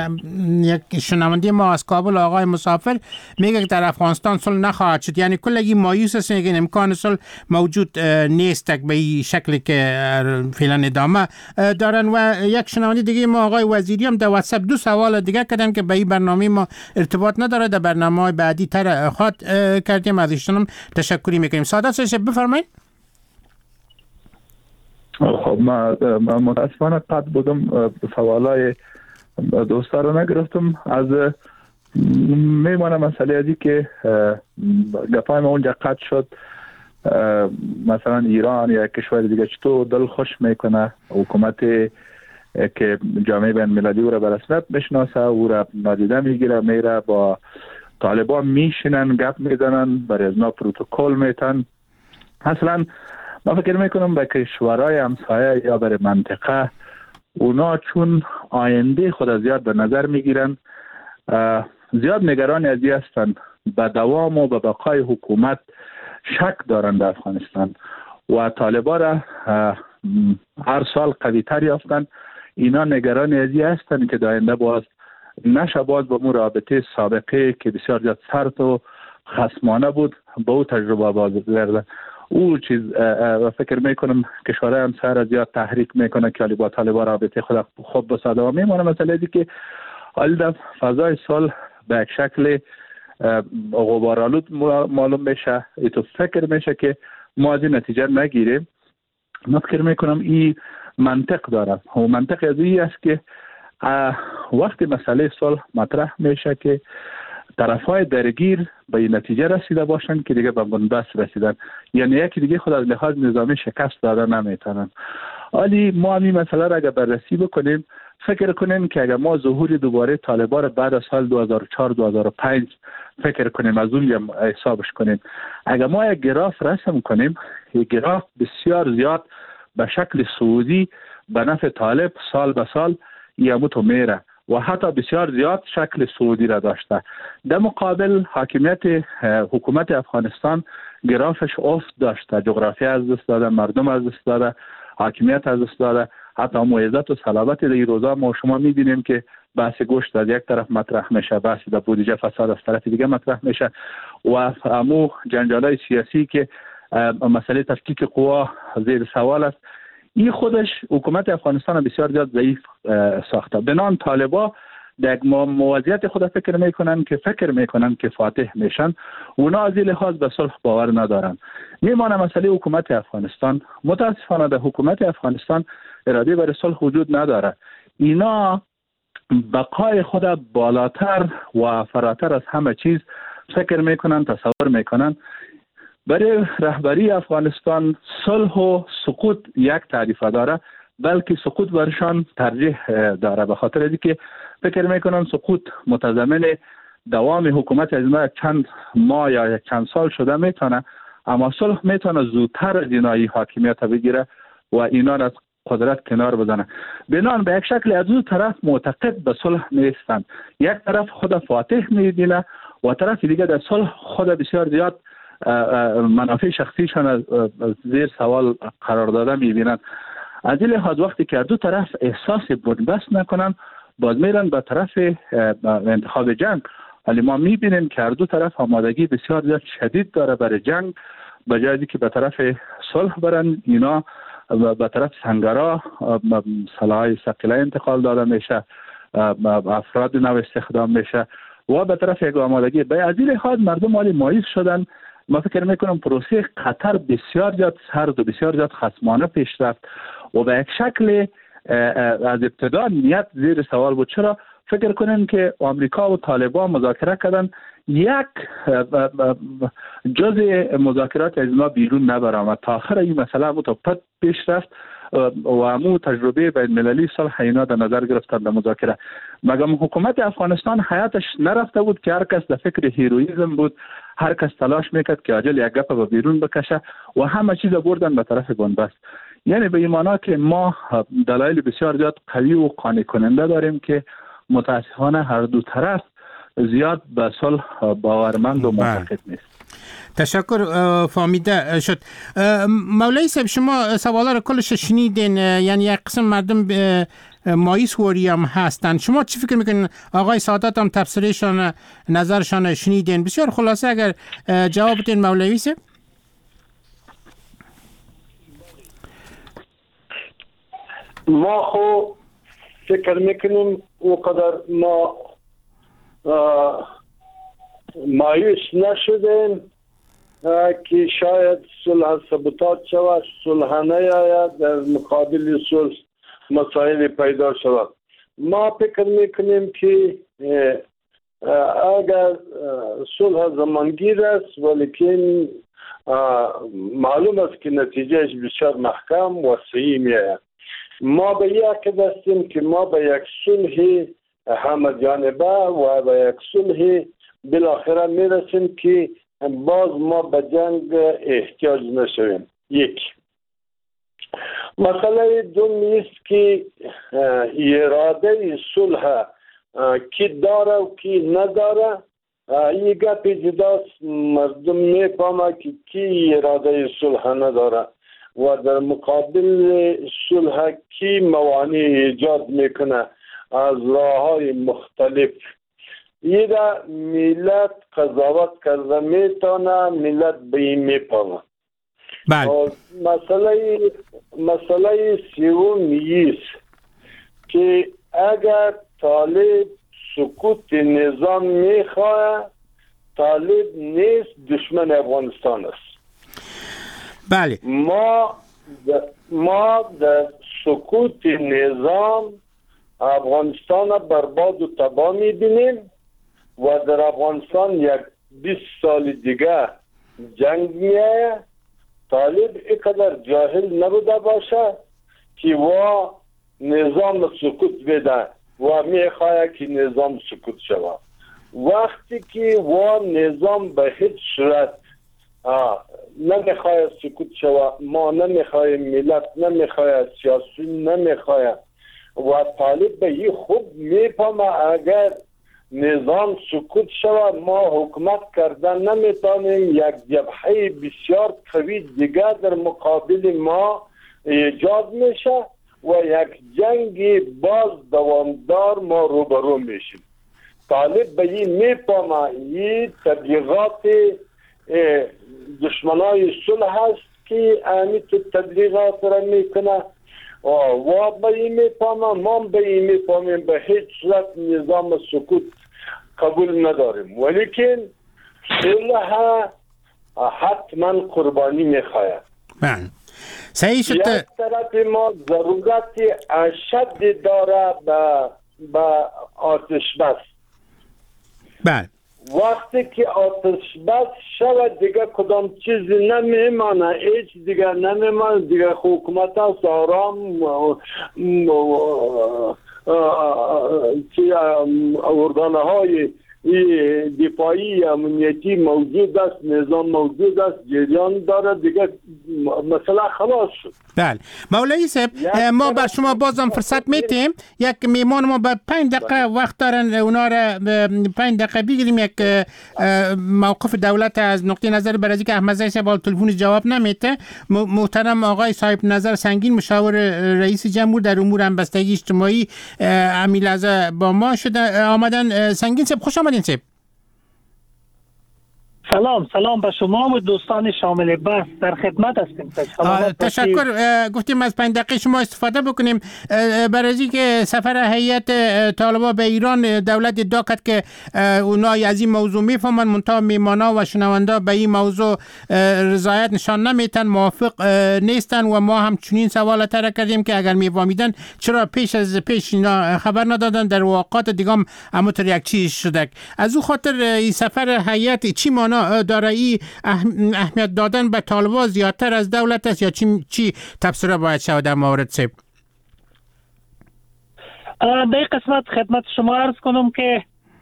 S4: یک شنونده ما از کابل آقای مسافر میگه که در افغانستان صلح نخواهد شد، یعنی کلگی مایوس هستن که امکان صلح موجود نیست به این شکلی که فعلا ادامه دارن. و یک شنونده دیگه ما آقای وزیری هم در واتساپ دو سوال دیگه کردن که به این برنامه ما ارتباط نداره، در برنامه‌های بعدی تر خواهد کردیم. از ایشون تشکری میکنیم. سادات صاحب بفرمایید.
S7: خب ما متاسفانه قد بودم سوالای دوستا رو نگرفتم. از میمانه مسئله ازی که گفای ما اونجا قد شد مثلا ایران یا کشور دیگه چطور دل خوش میکنه حکومت که جامعه بین المللی او را به رسمیت میشناسه، او را نادیده میگیره، میره با طالبان میشینن گپ میزنن، برای از نا پروتکل میتن. اصلا ما فکر میکنم به کشورهای همسایه یا برای منطقه اونا چون آینده خود زیاد به نظر میگیرن، زیاد نگران ازی هستن به دوام و به بقای حکومت شک دارن در افغانستان و طالبان را هر سال قوی تر یافتن. اینا نگران ازی هستن که داینده باز نشه باز با مو رابطه سابقه که بسیار زیاد سرد و خصمانه بود با او تجربه باز گردن. او چیز فکر میکنم کشورهای همسایه را زیاد تحریک میکنه که با طالبان رابطه خود خوب بساده و میمونه. مسئله دی که حالی در فضای سال به یک شکل غبارآلود معلوم میشه. ای تو فکر میشه که ما از این نتیجه نگیریم. من فکر میکنم این منطق داره و منطق از این است که وقتی مسئله صلح مطرح میشه که طرفای درگیر به این نتیجه رسیده باشن که دیگه به بنبست رسیدن، یعنی یکی دیگه خود از لحاظ نظامی شکست داده نمیتونن. ولی ما این مسئله را اگر بررسی بکنیم، فکر کنیم که اگر ما ظهور دوباره طالبان بعد از سال دو هزار و چهار دو هزار و پنج فکر کنیم، از اون حسابش کنیم، اگر ما یک گراف رسم کنیم، یک گراف بسیار زیاد به شکل سعودی به نفع طالب سال به سال یموت و میره و حتی بسیار زیاد شکل سعودی را داشته. در مقابل حاکمیت حکومت افغانستان گرافش افت داشته، جغرافی از دست داده، مردم از دست داده، حاکمیت از دست داده، حتی معیزت و صلابت در این روزا ما شما می‌بینیم که بحث گوشت از یک طرف مطرح میشه، بحث در بودجه فساد از طرف دیگه مطرح میشه و امو جنجالای سیاسی که مسئله تفکیک قوا زیر سوال است. این خودش حکومت افغانستان بسیار زیاد ضعیف ساخته. بنان طالبا در موضوعیت خود فکر میکنن که فکر میکنن که فاتح میشن، اونا از این لحاظ به صلح باور ندارن. میمانه مسئله حکومت افغانستان. متاسفانه در حکومت افغانستان اراده برای صلح وجود نداره. اینا بقای خود بالاتر و فراتر از همه چیز فکر میکنن، تصور میکنن. برای رهبری افغانستان صلح و سقوط یک تعریف داره، بلکه سقوط برشان ترجیح داره، به خاطر اینکه فکر میکنن سقوط متضمن دوام حکومت از ما چند ماه یا چند سال شده میتونه، اما صلح میتونه زودتر از اینایی حاکمیت بگیره و اینا از قدرت کنار بزنه. بنان به یک شکل از دو طرف معتقد به صلح نیستن. یک طرف خود فاتح میبینه و طرف دیگه در صلح خود بسیار زیاد منافع شخصیشان زیر سوال قرار داده میبینن. از این لحاظ وقتی که دو طرف احساس بنبست نکنن، باز میرن به طرف انتخاب جنگ. ولی ما میبینیم که دو طرف آمادگی بسیار زیاد شدید داره برای جنگ، به جایی که به طرف صلح برن. اینا به طرف سنگرها سلاح ثقیله انتقال داده میشه، افراد نو استخدام میشه و به طرف یک آمادگی. به از این لحاظ مردم مالی مایز شدن. ما فکر میکنم پروسه قطر بسیار زیاد سرد و بسیار زیاد خصمانه پیش رفت و به یک شکل از ابتدا نیت زیر سوال بود. چرا؟ فکر کنیم که آمریکا و طالبان مذاکره کردن، یک جزء مذاکرات از ما بیرون نبرآمد. تا آخر این مسئله مو تا پد پیش رفت و امو تجربه بین المللی صلح اینا در نظر گرفتن در مذاکره. مگم حکومت افغانستان حیاتش نرفته بود که هر کس در فکر هیرویزم بود، هر کس تلاش میکرد که عاجل یک گپ به بیرون بکشه و همه چیز بردن به طرف بنبست. یعنی به این معنا که ما دلایل بسیار زیاد قوی و قانع کننده داریم که متاسفانه هر دو طرف زیاد به صلح باورمند و معتقد نیست.
S4: تشکر، فهمیده شد. مولوی صاحب، شما سوالا رو کلش شنیدین، یعنی یک قسم مردم مایوس وری هم هستن. شما چی فکر میکنین؟ آقای سادات هم تفسیرشان نظرشان شنیدین. بسیار خلاصه اگر جواب بدین مولوی صاحب.
S6: ما خو فکر میکنیم اونقدر ما مایوس نشدیم که شاید صلح ثبات شود، صلح نیاید، در مقابل صلح مسائل پیدا شود. ما فکر میکنیم که اگر صلح زمانگیر است ولیکن معلوم است که نتیجهش بسیار محکم و صحیح میآید. ما به یک عقیده هستیم که ما به یک صلح همه جانبه و به یک صلح بالاخره میرسیم که باز ما به جنگ احتیاج نشویم. یک مسئله دوم است که اراده صلح کی داره و کی نداره. این گپ جداست، مردم میفهمه که کی اراده صلح نداره و در مقابل صلح کی موانع ایجاد میکنه از راه‌های مختلف. این را ملت قضاوت کرده میتونه، ملت به این میفهمه.
S4: بله.
S6: مسئله مسئله سوم است که اگر طالب سقوط نظام میخواه، طالب نیست، دشمن افغانستان است.
S4: بله.
S6: ما ما در سکوت نظام افغانستان برباد و تباه می‌بینیم و در افغانستان یک بیست سال دیگه جنگ میایه. طالب اینقدر جاهل نبوده باشه که و نظام سکوت بده و میخواه که نظام سکوت شود. وقتی که و نظام به هیچ صورت نمیخواه سکوت شود، ما نمیخوایم، ملت نمیخواه، سیاسی نمیخواه و طالب به این خوب میفهمه اگر نظام سکوت شود ما حکومت کردن نمیتونیم، یک جبهه بسیار قوی دیگه در مقابل ما ایجاد میشه و یک جنگ باز دوامدار ما روبرو میشیم. طالب به این میفهمه این تبلیغات دشمنای صلح هست که امیت تبلیغات را میکنه و به این میفهمه، ما به این میفهمیم به هیچ صورت نظام سکوت قبول نداریم، ولیکن صلح حتما قربانی میخواید.
S4: بله صحیح شد.
S6: یک طرف ما ضرورت اشد داره به به آتش بس.
S4: بله
S6: وقتی که آتش بس شود دیگه کدام چیزی نمیمانه، هیچ دیگه نمیمانه دیگه. حکومت هست آرام که ارگانه های دفاعی امنیتی موجود است، نظام موجود است، جریان داره دیگه، مثلا خلاص شد.
S4: بله مولوی صاحب ما بر شما بازم فرصت میتیم. یک میمان ما به پنج دقیقه وقت دارن، اونا را پنج دقیقه بگیریم. یک موقف دولت از نقطه نظر برای که احمد زی صاحب تلفن جواب نمیده. محترم آقای صاحب نظر سنگین مشاور رئیس جمهور در امور همبستگی اجتماعی امیل از با ما شده آمدن. سنگین صاحب خوش آمدین صاحب.
S12: سلام سلام به شما و دوستان شامل بحث، در خدمت هستیم.
S4: تشکر. گفتیم از پنج دقیقه شما استفاده بکنیم برای اینکه سفر هیئت طالبان به ایران دولت ادعا کرد که اونا از این موضوع میفهمن، منتها میمانا و شنوندا به این موضوع رضایت نشان نمیتن، موافق نیستن و ما هم چنین سوال طرح کردیم که اگر میفهمیدن چرا پیش از پیش اینا خبر ندادن، در واقعات دیگه هم همونطور یک چیز شده. از او خاطر این سفر هیئت چی مانا داره؟ ای اهمیت دادن به طالبان زیادتر از دولت است یا چی چی تفسیر باید شود در مورد صاحب؟
S12: در این قسمت خدمت شما عرض کنم که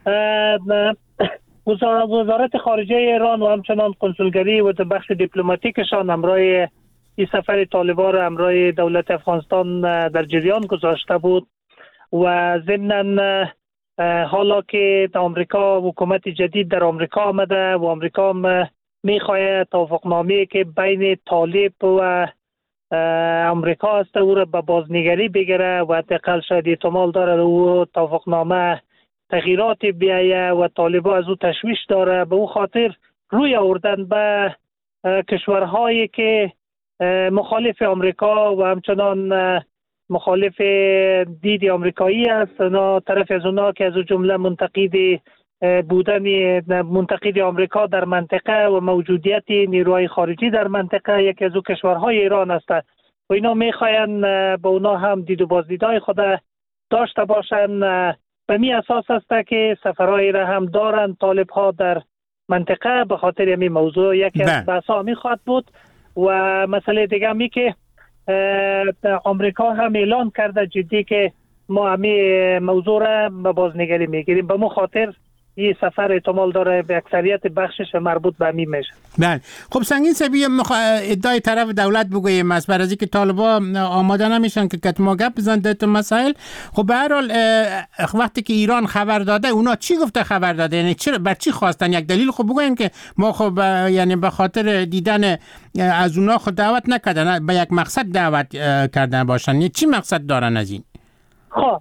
S12: وزارت خارجه ایران و همچنان کنسولگری و بخش دیپلماتیکشان همراه این سفر طالبان را همراه دولت افغانستان در جریان گذاشته بود و ضمناً حالا که در آمریکا حکومت جدید در آمریکا آمده و آمریکا میخواهد توافقنامه‌ای که بین طالب و آمریکا است او را به بازنگری بگیره و حداقل شاید احتمال داره او توافقنامه تغییرات بیایه و طالبان از او تشویش داره، به او خاطر روی آوردن به کشورهایی که مخالف آمریکا و همچنان مخالف دید آمریکایی است. اونا طرف از اونا که از جمله منتقد بودن منتقد آمریکا در منطقه و موجودیت نیروهای خارجی در منطقه یکی از او کشورهای ایران است و اینا میخواین با اونا هم دید و بازدیدهای خود داشته باشن. به می اساس است که سفرهای را هم دارن طالب ها در منطقه به خاطر همین موضوع یکی از بحثا می خواهد بود. و مسئله دیگه می که آمریکا هم اعلان کرده جدی که ما همین موضوع را به بازنگری میگیریم، به مخاطر این سفر احتمال داره به اکثریت بخشش مربوط به همین میشه.
S4: بله خب سنگین صاحبی مخ... ادعای طرف دولت بگوییم از برای که طالبان آماده نمیشن که کتما گپ بزنن در مسائل. خب به هر حال وقتی که ایران خبر داده اونا چی گفته خبر داده، یعنی چرا بر چی خواستن؟ یک دلیل خب بگوین که ما خب یعنی به خاطر دیدن از اونا خود دعوت نکردن، به یک مقصد دعوت کردن باشن. یعنی چی مقصد دارن از این؟
S12: خب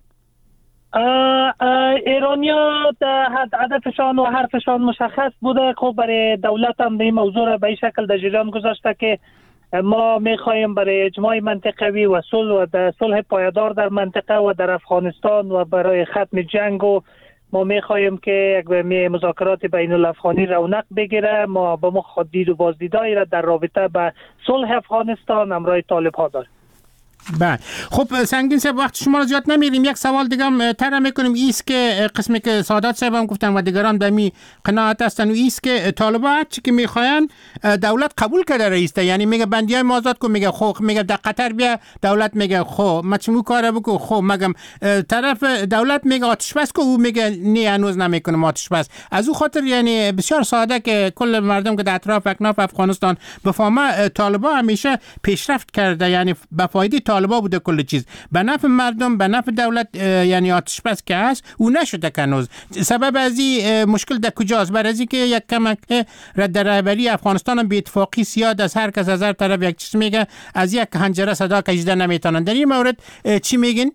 S12: ایرانیا هدفشان و حرفشان مشخص بوده. خب برای دولت هم این موضوع را به این شکل در جریان گذاشته که ما میخواهیم برای اجماع منطقوی و صلح و صلح پایدار در منطقه و در افغانستان و برای ختم جنگ و ما میخواهیم که مذاکرات بین الافغانی رونق بگیره. ما با ما دید و بازدیدایی را در رابطه به صلح افغانستان همراه طالب ها داریم.
S4: بله خب سنگین صاحب وقت شما را زیاد نمیریم، یک سوال دیگه هم طرح میکنیم. ایست که قسمی که سادات صاحب هم گفتن و دیگران به می قناعت هستن و ایست که طالبان چی که میخواین دولت قبول کرده رئیس، یعنی میگه بندیای ما آزاد کن، میگه خب میگه در قطر بیا، دولت میگه خب ما چمو کار بکو، خب مگم طرف دولت میگه آتش بس کو، او میگه نه هنوز نمیکنه آتش بس. از او خاطر یعنی بسیار ساده که کل مردم که در اطراف اکناف افغانستان بفهمه طالبان همیشه پیشرفت کرده، یعنی به فایده طالبان بوده کل چیز، به نفع مردم به نفع دولت، یعنی آتش بس که هست او نشده کنوز. سبب از این مشکل در کجاست؟ برای اینکه یک کمک رد رهبری افغانستان هم بی اتفاقی زیاد از هر کس از هر طرف یک چیز میگه، از یک حنجره صدا کشیده نمیتونن. در این مورد چی میگین؟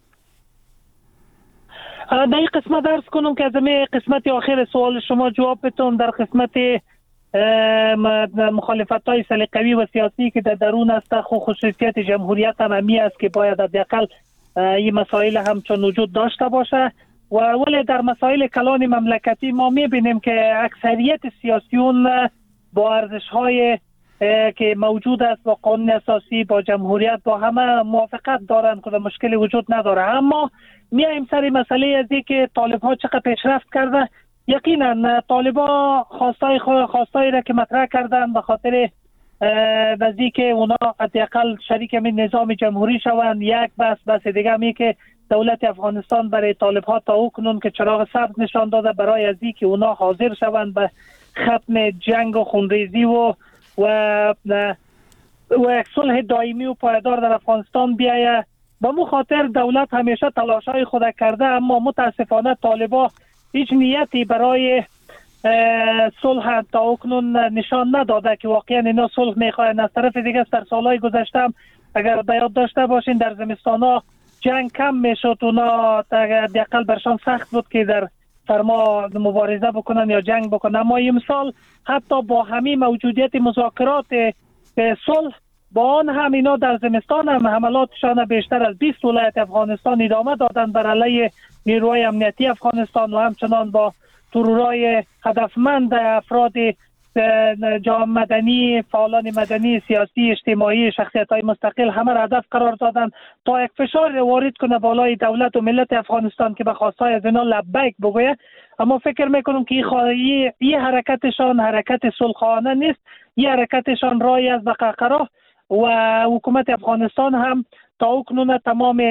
S12: در این قسمت درس کنم که از می قسمت آخر سوال شما جواب بتونم. در قسمت مخالفت های سلیقوی و سیاسی که در درون است، خصوصیت جمهوریت هم همی است که باید حداقل این مسائل همچون وجود داشته باشه. و ولی در مسائل کلان مملکتی ما میبینیم که اکثریت سیاسیون با ارزش های که موجود است، با قانون اساسی، با جمهوریت، با همه موافقت دارند که مشکلی وجود نداره. اما میایم سر مسئله از که طالب ها چقدر پیشرفت کرده. یقینا طالبا خواستای خواستایی را که مطرح کردن به خاطر وضعی که اونا حداقل شریک من نظام جمهوری شوند، یک بس بس دیگه می که دولت افغانستان برای طالب ها تا کنون که چراغ سبز نشان داده برای ازی که اونا حاضر شوند به ختم جنگ و خونریزی و و و یک صلح دائمی و پایدار در افغانستان بیایه. به مو خاطر دولت همیشه تلاشای خود کرده، اما متاسفانه طالبا هیچ نیتی برای صلح تا اکنون نشان نداده که واقعا اینا صلح میخواین. از طرف دیگه در سالهای گذشته اگر به یاد داشته باشین در زمستانا جنگ کم میشد، اونا حداقل برشان سخت بود که در فرما مبارزه بکنن یا جنگ بکنن. اما امسال حتی با همین موجودیت مذاکرات صلح، با آن هم اینا در زمستان هم حملاتشان بیشتر از بیست ولایت افغانستان ادامه دادن بر علیه نیروهای امنیتی افغانستان و همچنان با ترورای هدفمند افراد جامعه مدنی، فعالان مدنی، سیاسی، اجتماعی، شخصیت‌های مستقل همه را هدف قرار دادن تا یک فشار وارد کنه بالای دولت و ملت افغانستان که به خواستای از اینا لبیک بگویه. اما فکر میکنم که این این حرکتشان حرکت صلح‌خواهانه نیست، این حرکتشان راهی از به قهقرا و حکومت افغانستان هم تا اکنون تمام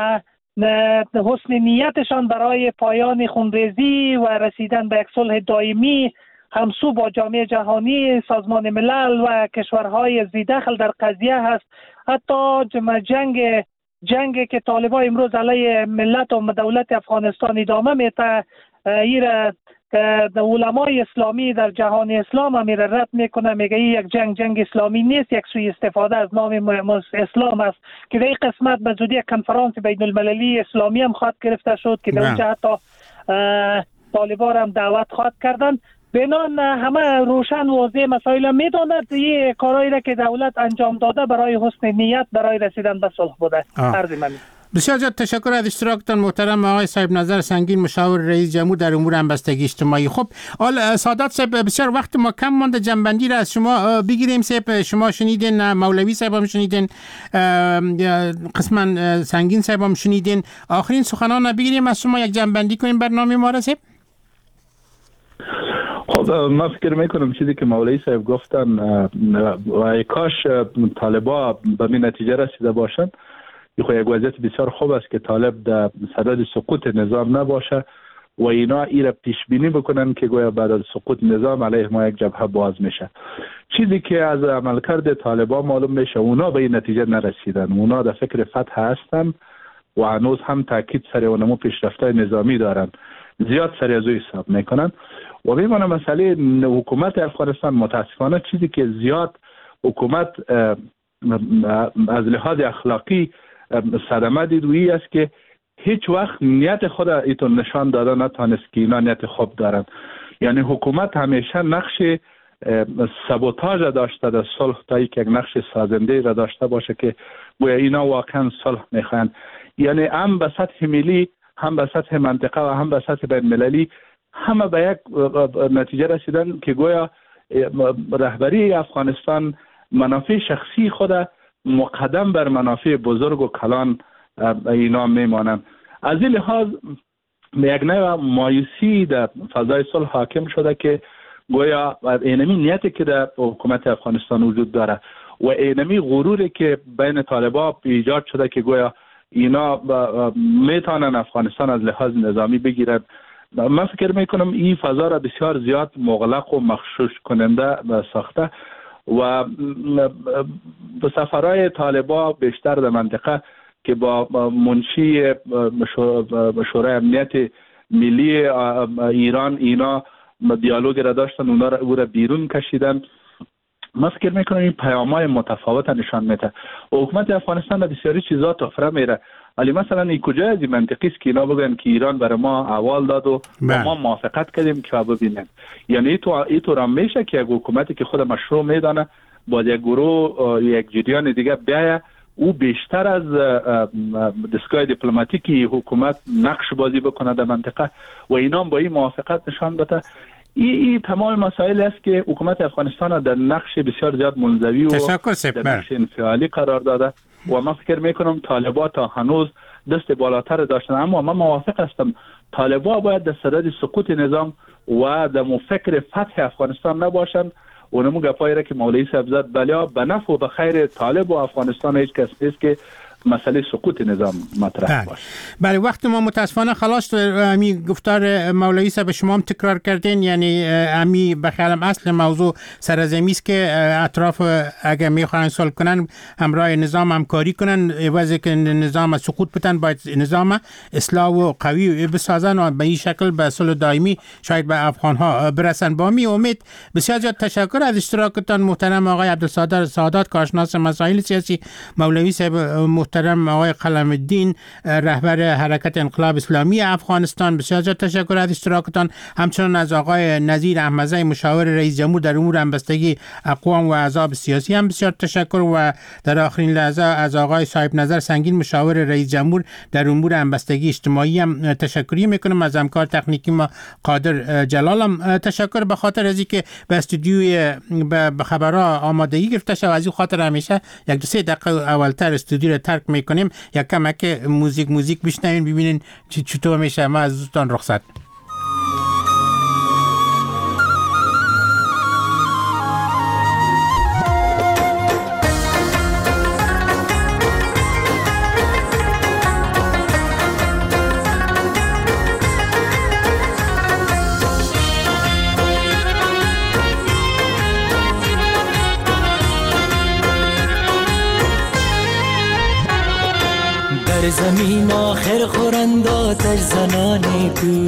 S12: حسن نیتشان برای پایان خونریزی و رسیدن به یک صلح دائمی همسو با جامعه جهانی، سازمان ملل و کشورهای ذی‌دخل در قضیه هست. حتی جنگ جنگ که طالبان امروز علیه ملت و دولت افغانستان ادامه میده، ایره علمای اسلامی در جهان اسلام هم میره رد میکنه، میگه یک جنگ جنگ اسلامی نیست، یک سوء استفاده از نام اسلام است که در این قسمت به زودی کنفرانس بین المللی اسلامی هم خواهد گرفته شد که در اونجا حتی طالبان هم دعوت خواهد کردن. بنان همه روشن واضح مسائل میداند این کارهایی را که دولت انجام داده برای حسن نیت برای رسیدن به صلح بوده. عرض من
S4: بسیار زیاد تشکر از اشتراکتان محترم آقای صاحب نظر سنگین، مشاور رئیس جمهور در امور همبستگی اجتماعی. خب آل سادات صاحب بسیار وقت ما کم مانده، جنبندی را از شما بگیریم. صاحب شما شنیدین، مولوی صاحب هم شنیدین، قسما سنگین صاحب هم شنیدین، آخرین سخنان بگیریم از شما، یک جنبندی کنیم برنامه ما را صاحب.
S7: خب من فکر میکنم چیزی که مولوی صاحب گفتن و کاش طالبا به این نتیجه رسیده باشند، خو یک وضعیت بسیار خوب است که طالب در صدد سقوط نظام نباشه و اینا ایره پیش بینی بکنن که گویا بعد از سقوط نظام علیه ما یک جبهه باز میشه. چیزی که از عملکرد طالبا معلوم میشه اونا به این نتیجه نرسیدن، اونا در فکر فتح هستن و هنوز هم تاکید سر اونمو پیشرفت‌های نظامی دارن، زیاد سر از او حساب میکنن و میمونه مسئله حکومت افغانستان. متاسفانه چیزی که زیاد حکومت از لحاظ اخلاقی صدمه دید وی است که هیچ وقت نیت خود ایتون نشان داده نتانست که اینا نیت خوب دارن. یعنی حکومت همیشه نقش سابوتاژ داشته در صلح تا یک نقش سازنده را داشته باشه که گویا اینا واقعا صلح میخوان. یعنی هم به سطح ملی، هم به سطح منطقه و هم به سطح بین المللی همه به یک نتیجه رسیدن که گویا رهبری افغانستان منافع شخصی خود مقدم بر منافع بزرگ و کلان اینا میمانند. از این لحاظ یک نوع مایوسی در فضای صلح حاکم شده که گویا اینمی نیتی که در حکومت افغانستان وجود داره و اینمی غروری که بین طالبان ایجاد شده که گویا اینا میتونن افغانستان از لحاظ نظامی بگیرن. من فکر میکنم این فضا را بسیار زیاد مغلق و مخشوش کننده ساخته و به سفرهای طالبان بیشتر در منطقه که با منشی شورای امنیت ملی ایران اینا دیالوگ را داشتن، اونا را او را بیرون کشیدن. من فکر میکنم این پیام‌های متفاوت نشان میده. حکومت افغانستان را بسیاری چیزا تفره میره، ولی مثلا این کجا از این منطقی است که اینا بگن که ایران برای ما احوال داد و ما موافقت کردیم که ببینیم. یعنی تو این طور هم میشه که یک حکومتی که خود مشروع میدانه با یک گروه یک جریان دیگه بیایه او بیشتر از دستگاه دیپلماتیکی حکومت نقش بازی بکنه در منطقه و اینا با این موافقت نشان بده. این ای تمام مسائل است که حکومت افغانستان در نقش بسیار زیاد منزوی و در نقش انفعالی قرار داده و من فکر میکنم طالبان تا هنوز دست بالاتر داشتن. اما من موافق هستم طالبان باید در صدد سقوط نظام و در فکر فتح افغانستان نباشند. اونمو گپایی را که مولوی صاحب زد بله به نفع و به خیر طالب و افغانستان هیچ کس نیست که مسئله سقوط نظام مطرح باشه.
S4: بله وقت ما متاسفانه خلاص. امی گفتار مولوی صاحب شما هم تکرار کردین، یعنی امی بخیالم اصل موضوع سرزمی است که اطراف اگر میخواین صلح کنن همراه نظام همکاری کنن، عوض که نظام سقوط بدن باید نظام اصلاح و قوی بسازن و به این شکل به صلح دائمی شاید به افغان ها برسن. با می امید. بسیار زیاد تشکر از اشتراکتان محترم آقای عبدالصادر سادات، کارشناس مسائل سیاسی، مولوی صاحب محترم آقای قلم الدین رهبر حرکت انقلاب اسلامی افغانستان. بسیار زیاد تشکر از اشتراکتان. همچنان از آقای نذیر احمدزی مشاور رئیس جمهور در امور همبستگی اقوام و احزاب سیاسی هم بسیار تشکر و در آخرین لحظه از آقای صاحب نظر سنگین مشاور رئیس جمهور در امور همبستگی اجتماعی هم تشکری میکنم. از همکار تکنیکی ما قادر جلال هم تشکر به خاطر از اینکه به استودیوی به خبرها آمادگی گرفته شد. از این خاطر همیشه یک دو سه دقیقه اولتر استودیو رو ترک میکنیم، یک کمک موزیک موزیک بشنوین ببینین چطور میشه. ما از دوستان رخصت.
S13: در زمین آخر خورند آتش زنان تو،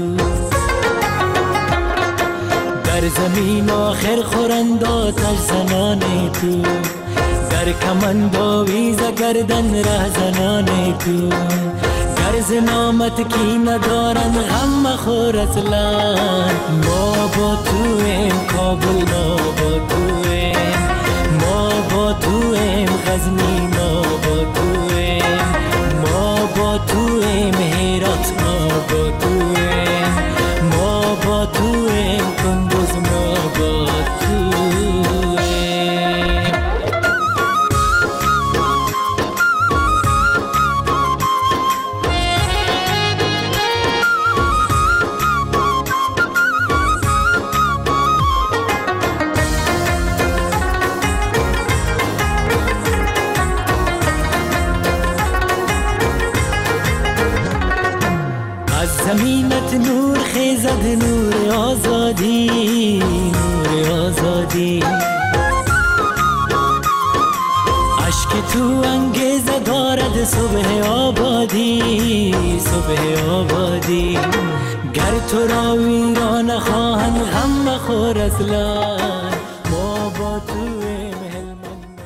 S13: در زمین آخر خورند آتش زنان تو، در کمند آویز گردن ره زنان تو، گرز نامت کی ندارن غم مخور اصلا. ما با تو ایم کابل، ما با تو ایم، ما با تو ایم غزنی، ما با تو ایم، ما با تو ایم هرات، ما با تو ایم، ما با تو ایم کندوز، ما با تو ایم. زمینت نور خیزد، نور آزادی، نور آزادی، عشق تو انگیزه دارد صبح آبادی، صبح آبادی. گر تو را ویران خواهند غم مخور اصلا.